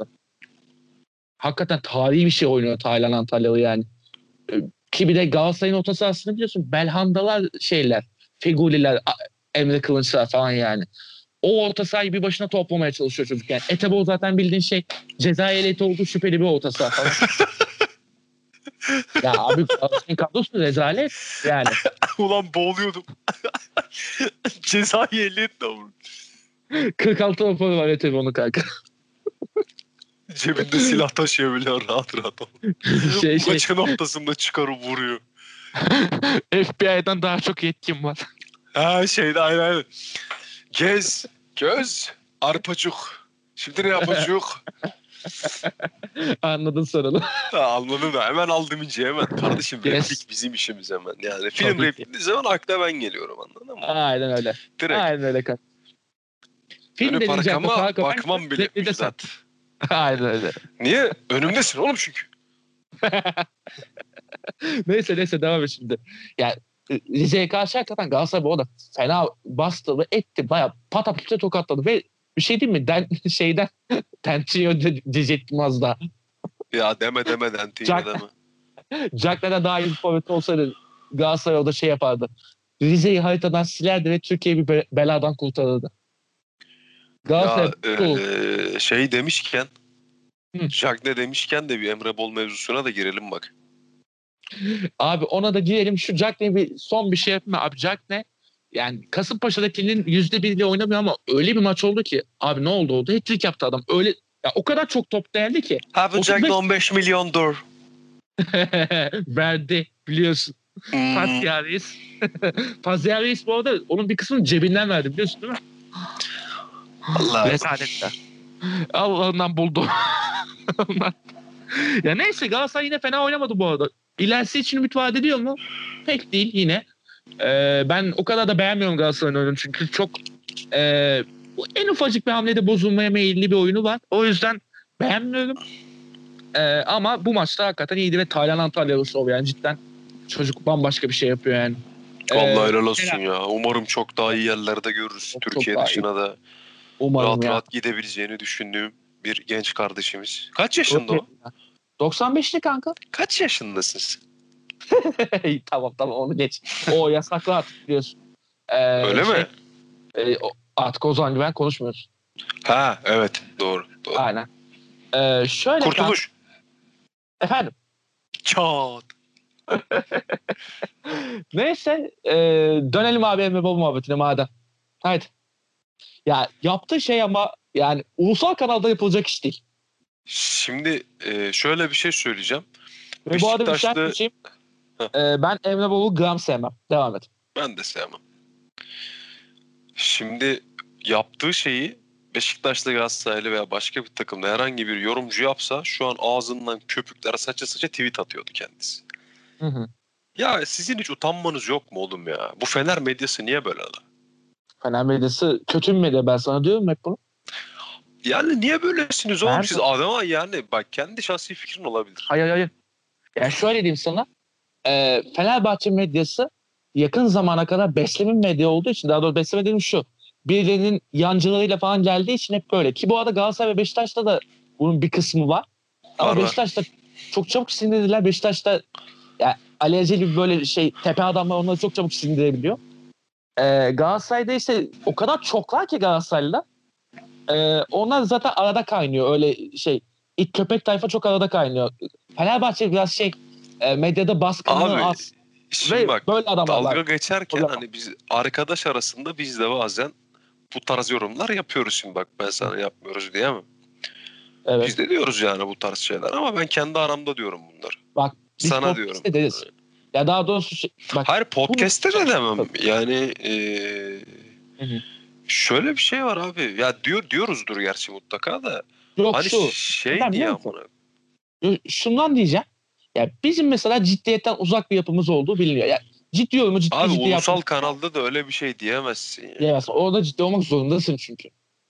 Hakikaten tarihi bir şey oynuyor Taylan Antalyalı yani. Ee, Ki bir de Galatasaray'ın orta sahasını biliyorsun. Belhandalar şeyler. Feguliler, A- Emre Kılınçlar falan yani. O orta sahayı bir başına toplamaya çalışıyor çocuk yani. Etebo zaten bildiğin şey ceza ehliyeti olduğu şüpheli bir orta saha falan. Ya abi Galatasaray'ın kadrosu rezalet yani. Ulan boğuluyordum. Cezayı ehliyet de vurdu. kırk altı raporu var Etebo'nun kanka. Cebinde silah taşıyabiliyor rahat rahat. şey şey Maçın ortasında çıkarıp vuruyor. F B I'dan daha çok yetkim var. Ha şeyde aynen aynen. Gez, göz, arpacık. Şimdi ne yapacak? Anladın sorunu. Ha, anladın da hemen aldım ince hemen. Kardeşim Yes. replik bizim işimiz hemen. Yani film Tabii ki. repliği zaman akla ben geliyorum, anladın mı? Aynen öyle. Direkt. Aynen öyle kanka. Film Dönüp denince akla arkama kanka. bakmam bile Repliği de sen. müjdat. Aynen öyle. Niye? Önümdesin oğlum çünkü. Neyse neyse devam et şimdi. Yani Rize'ye karşı hakikaten Galatasaray bu arada fena bastı ve etti. Bayağı patapütle tokatladı ve bir şey değil mi? Den, şeyden Tentinho diyecektim az daha. Ya deme deme Dentinho Jack, deme. Jack neden daha iyi bir forvet olsaydı Galatasaray orada şey yapardı. Rize'yi haritadan silerdi ve Türkiye'yi bir beladan kurtarırdı. Ya Galatasaray e, şey demişken Hı. Jack ne demişken de bir Emre Bol mevzusuna da girelim bak. Abi ona da girelim. Şu Jack ne bir son bir şey yapayım mı? Abi Jack ne? Yani Kasımpaşa'dakinin yüzde biriyle oynamıyor ama öyle bir maç oldu ki abi ne oldu oldu? Hat-trick yaptı adam. Öyle ya o kadar çok top değerli ki. Abi Jack on beş milyon dolar. Verdi biliyorsun. Hmm. Pascal Reis. Pascal Reis bu arada onun bir kısmını cebinden verdi biliyorsun değil mi? Vallahi. Rezalet ya. Allah'ından buldu. Ya neyse Galatasaray yine fena oynamadı bu arada. İlerisi için ümit vaat ediyor mu? Pek değil yine. Ee, ben o kadar da beğenmiyorum Galatasaray'ın oyunu çünkü çok e, en ufacık bir hamlede bozulmaya meyilli bir oyunu var. O yüzden beğenmiyorum. Ee, ama bu maçta hakikaten iyiydi ve Taylan Antalyalı şov yani cidden çocuk bambaşka bir şey yapıyor yani. Vallahi Ee, helal olsun ya. Umarım çok daha iyi yerlerde görürüz. Çok, Türkiye çok dışına da umarım rahat ya. rahat gidebileceğini düşündüğüm bir genç kardeşimiz. Kaç yaşında o? doksan beşli kanka. Kaç yaşındasın sen? Tamam tamam onu geç. O yasaklı artık biliyorsun. Ee, Öyle şey, mi? E, artık o zaman güven konuşmuyoruz. Ha evet doğru. doğru. Aynen. Ee, şöyle Kurtuluş. Kanka, efendim. Çat. Neyse e, dönelim abi Emre Baba muhabbetine madem. Haydi. Ya yaptığı şey ama yani ulusal kanalda yapılacak iş değil. Şimdi e, şöyle bir şey söyleyeceğim. Ve bu arada bir şey Beşiktaşlı... yapayım. E, ben Emre Baba'yı gram sevmem. Devam et. Ben de sevmem. Şimdi yaptığı şeyi Beşiktaşlı, Galatasaraylı veya başka bir takımda herhangi bir yorumcu yapsa şu an ağzından köpükler saça saça tweet atıyordu kendisi. Hı hı. Ya sizin hiç utanmanız yok mu oğlum ya? Bu Fener medyası niye böyle lan? Fener medyası kötü bir medya ben sana diyorum hep bunu. Yani niye böylesiniz oğlum Nerede? siz adama yani bak kendi şahsi fikrin olabilir. Hayır hayır. Yani şöyle diyeyim sana. E, Fenerbahçe medyası yakın zamana kadar besleme medya olduğu için daha doğrusu besleme dediğim şu. Birilerinin yancılarıyla falan geldiği için hep böyle. Ki bu arada Galatasaray ve Beşiktaş'ta da bunun bir kısmı var. Ama Var, var. Beşiktaş'ta çok çabuk sinirliler. Beşiktaş'ta yani Ali Aceli böyle şey tepe adamlar onları çok çabuk sindirebiliyor. Ee, Galatasaray'da ise o kadar çoklar ki Galatasaraylılar. Ee, onlar zaten arada kaynıyor. Öyle şey ilk köpek tayfa çok arada kaynıyor. Fenerbahçe biraz şey e, medyada baskınlığı Abi az. şimdi Ve bak böyle adamlar dalga var. geçerken Problem. hani biz arkadaş arasında biz de bazen bu tarz yorumlar yapıyoruz şimdi bak ben sana yapmıyoruz diye mi? Evet. Biz de diyoruz yani bu tarz şeyler ama ben kendi aramda diyorum bunları. Bak biz Sana diyorum. deriz. Ya daha doğrusu şey, bak. Hayır podcast'te de demem. Yani e, Hı hı. şöyle bir şey var abi. Ya diyor diyoruzdur gerçi mutlaka da. Yok Hani şu. şey Neden diye biliyor musun? amına. Şundan diyeceğim. Ya bizim mesela ciddiyetten uzak bir yapımız olduğu biliniyor. Ya ciddi yorumu ciddi Abi ciddi ulusal yapmak kanalda da öyle bir şey diyemezsin ya. diyemezsin. Orada ciddi olmak zorundasın çünkü.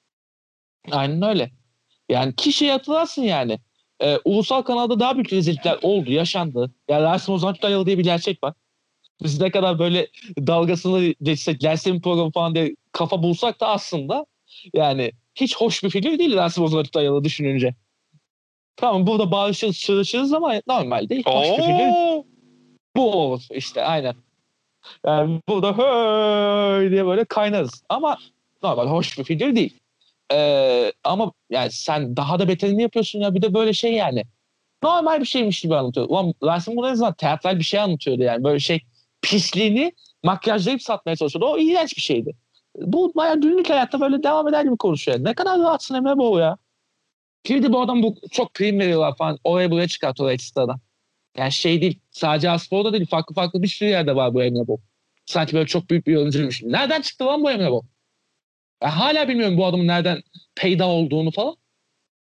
Aynen öyle. Yani kişiye hatırlarsın yani. Ee, ulusal kanalda daha büyük rezillikler oldu, yaşandı. Yani Rasim Ozan Kütahyalı diye bir gerçek var. Biz ne kadar böyle dalgasını geçsek, gelsin programı falan diye kafa bulsak da aslında yani hiç hoş bir figür değil Rasim Ozan Kütahyalı düşününce. Tamam burada bağışırız, çığırışırız ama normalde hiç hoş bir figür Oo! bu olur işte aynen. Yani burada höy diye böyle kaynarız. Ama normal hoş bir figür değil. Ee, ama yani sen daha da beterini yapıyorsun ya bir de böyle şey yani. Normal bir şeymiş gibi anlatıyor. Ulan Rasim bunu en azından teatral bir şey anlatıyordu yani. Böyle şey pisliğini makyajlayıp satmaya çalışıyordu. O iğrenç bir şeydi. Bu bayağı günlük hayatta böyle devam eder gibi konuşuyor. Ne kadar rahatsın Emre bu ya. Bir de bu adam bu çok prim veriyorlar falan. Oraya buraya çıkartıyorlar ekstradan. Yani şey değil. Sadece Aspor'da değil. Farklı farklı bir sürü yerde var bu Emre Bol. Sanki böyle çok büyük bir yorumcuymuş. Nereden çıktı lan bu Emre Bol? Ben hala bilmiyorum bu adamın nereden peyda olduğunu falan.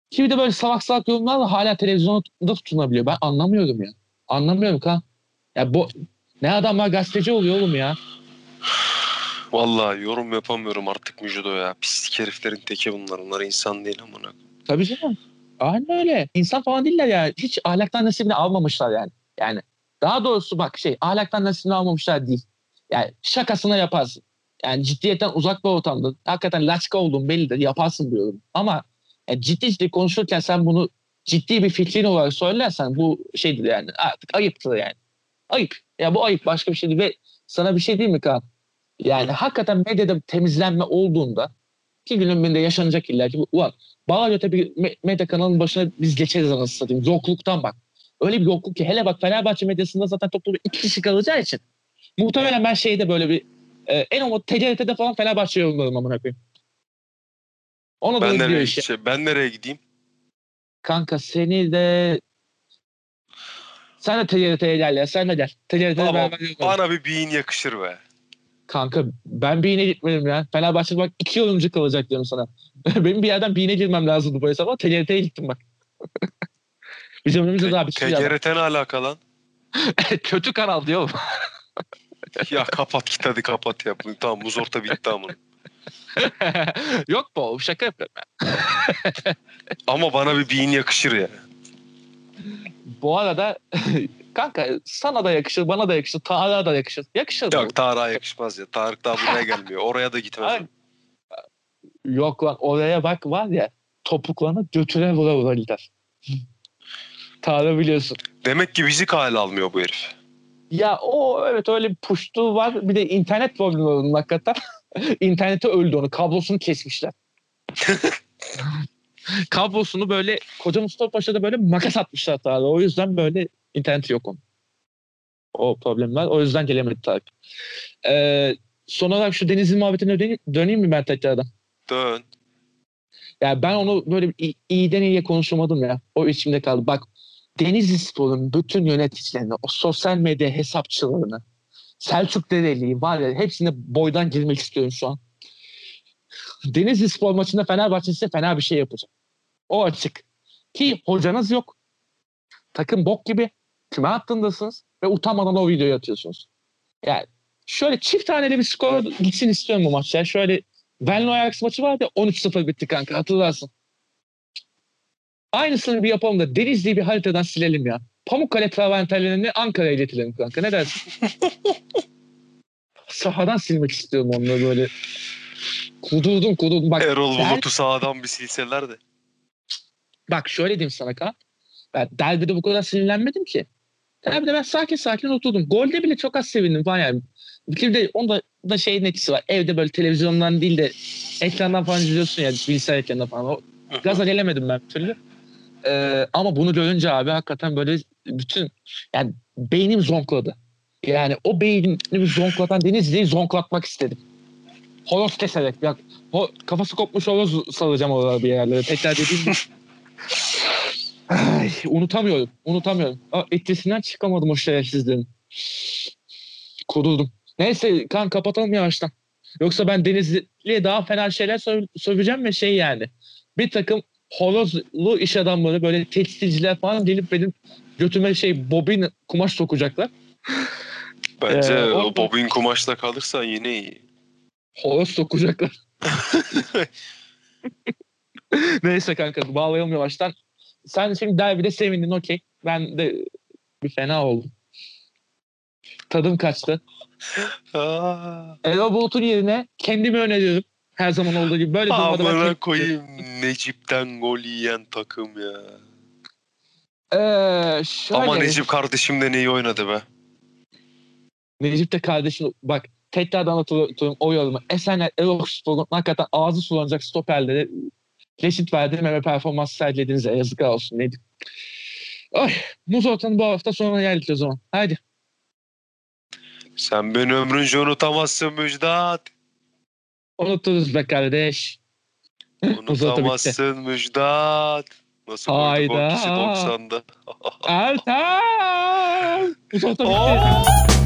Ki bir de böyle salak salak yorumlarla hala televizyonda tutunabiliyor. Ben anlamıyorum ya. Anlamıyorum kan. Ya bu ne adamlar gazeteci oluyor oğlum ya. Vallahi yorum yapamıyorum artık Müjdo ya. Pislik heriflerin teki bunlar. Onlar insan değil amına. Tabii canım. Aynen öyle. İnsan falan değiller yani. Hiç ahlaktan nasibini almamışlar yani. Yani daha doğrusu bak şey ahlaktan nasibini almamışlar değil. Yani şakasına yaparsın. Yani ciddiyetten uzak bir ortamda hakikaten laçka olduğun bellidir. Yaparsın diyorum. Ama yani ciddi ciddi konuşurken sen bunu ciddi bir fikrin olarak söylersen bu şeydir yani. Artık ayıptır yani. Ayıp. Ya bu ayıp başka bir şey değil. Ve sana bir şey değil mi Kaan? Yani hakikaten medyada temizlenme olduğunda iki günün birinde yaşanacak illa ki. Ulan Bağdat'ta bir medya kanalının başına biz geçeriz anasını satayım. Yokluktan bak. Öyle bir yokluk ki hele bak Fenerbahçe medyasında zaten toplamda iki kişi kalacağı için muhtemelen ben şeyde böyle bir e, en olmadı T C R T'de falan Fenerbahçe yorumlarım amına koyayım. Ona Ben doğru gidiyor nereye iş ya. şey, ben nereye gideyim? Kanka seni de sen de T C R T'ye gel ya. Sen de gel. T C R T'de Ama beraber yorumlarız. bana bir beyin yakışır be. Kanka ben Bİğne gitmedim ya. Fenerbahçe'de bak iki yorumcu kalacak diyorum sana. Benim bir yerden Bİğne girmem lazımdı bu hesaba. T C R T'ye gittim bak. Bizim önümüzde daha bir sürü adam. T G R T ne alaka lan? Kötü kanal diyor. Ya kapat git hadi kapat ya. Tamam muz orta bitti amına. Yok bu şaka yapıyorum ben. Ama bana bir beyin yakışır ya. Bu arada kanka sana da yakışır, bana da yakışır, Tarık'a da yakışır. Yakışır Yok mı? Tarık'a yakışmaz ya. Tarık daha buraya gelmiyor. Oraya da gitmez. Ay, yok lan oraya bak var ya topuklarını götüre vura vura gider. Tarık biliyorsun. Demek ki bizi kale almıyor bu herif. Ya o evet öyle bir puştuğu var. Bir de internet problemi var onun hakikaten. İnterneti öldü onu. Kablosunu kesmişler. Kablosunu böyle koca Mustafa Paşa'da böyle makas atmışlar Tarık'a. O yüzden böyle interneti yok onun. O problem var. O yüzden gelemedi Tarık. Ee, son olarak şu Denizli muhabbetine döneyim, döneyim mi ben tekrardan? Dön. Ya ben onu böyle iyi, iyiden iyiye konuşamadım ya. O içimde kaldı. Bak Denizli Spor'un bütün yöneticilerini, o sosyal medya hesapçılarını, Selçuk Dereli'yi var ya hepsine boydan girmek istiyorum şu an. Denizli Spor maçında Fenerbahçe size fena bir şey yapacak. O açık. Ki hocanız yok. Takım bok gibi. Küme hattındasınız ve utanmadan o videoyu atıyorsunuz. Yani şöyle çift taneli bir skor gitsin istiyorum bu maç. Yani şöyle Venlo Ajax maçı vardı ya on üç sıfır bitti kanka hatırlarsın. Aynısını bir yapalım da Denizli'yi bir haritadan silelim ya. Pamukkale travertenlerini Ankara'ya getirelim kanka. Ne dersin? Sahadan silmek istiyorum onları böyle. Kudurdum kudurdum. Bak, Erol der... Bulut'u sağdan bir silseler de. Bak şöyle diyeyim sana Kaan. Ben derbide bu kadar sinirlenmedim ki. Derbide ben sakin sakin oturdum. Golde bile çok az sevindim falan yani. Bir de onda da şeyin etkisi var. Evde böyle televizyondan değil de ekrandan falan izliyorsun ya bilgisayar ekranından falan. O gaza gelemedim ben bir türlü. Ee, ama bunu görünce abi hakikaten böyle bütün yani beynim zonkladı. Yani o beynimi zonklatan Denizli'yi zonklatmak istedim. Horoz keserek. Ya, ho, kafası kopmuş horoz salacağım oralara bir yerlere. Tekrar dediğim gibi. Ay, unutamıyorum. Unutamıyorum. Aa, etkisinden çıkamadım o şerefsizlerin. Kuruldum. Neyse kan kapatalım yavaştan. Yoksa ben Denizli'ye daha fena şeyler sö- söyleyeceğim ve şey yani. Bir takım horozlu iş adamları böyle tekstilciler falan gelip benim götüme şey bobin kumaş sokacaklar. Bence Ee, o bobin kumaşla kalırsa yine iyi. Horoz sokacaklar. Neyse kanka bağlayalım yavaştan. Sen şimdi derbide sevindin okey. Ben de bir fena oldum. Tadım kaçtı. Erol Bulut'un yerine kendimi öneriyorum. Her zaman olduğu gibi. Böyle durumda ben Amına kendimi koyayım Necip'ten gol yiyen takım ya. Ee, şöyle. Ama Necip kardeşim de neyi oynadı be. Necip de kardeşim bak tekrardan hatırlıyorum o yorumu. Esenler Erol Spor'un hakikaten ağzı sulanacak stoperleri reşit verdiğim ve performans sergiledinize yazıklar olsun Necip. Ay, Muz Ortan'ın bu hafta sonuna geldik o zaman. Haydi. Sen beni ömrünce unutamazsın Müjdat. Unuturuz be kardeş. Unutamazsın Müjdat. Nasıl koyduk o Hayda. kişi doksan'da? Ertan. Muz Orta bitti.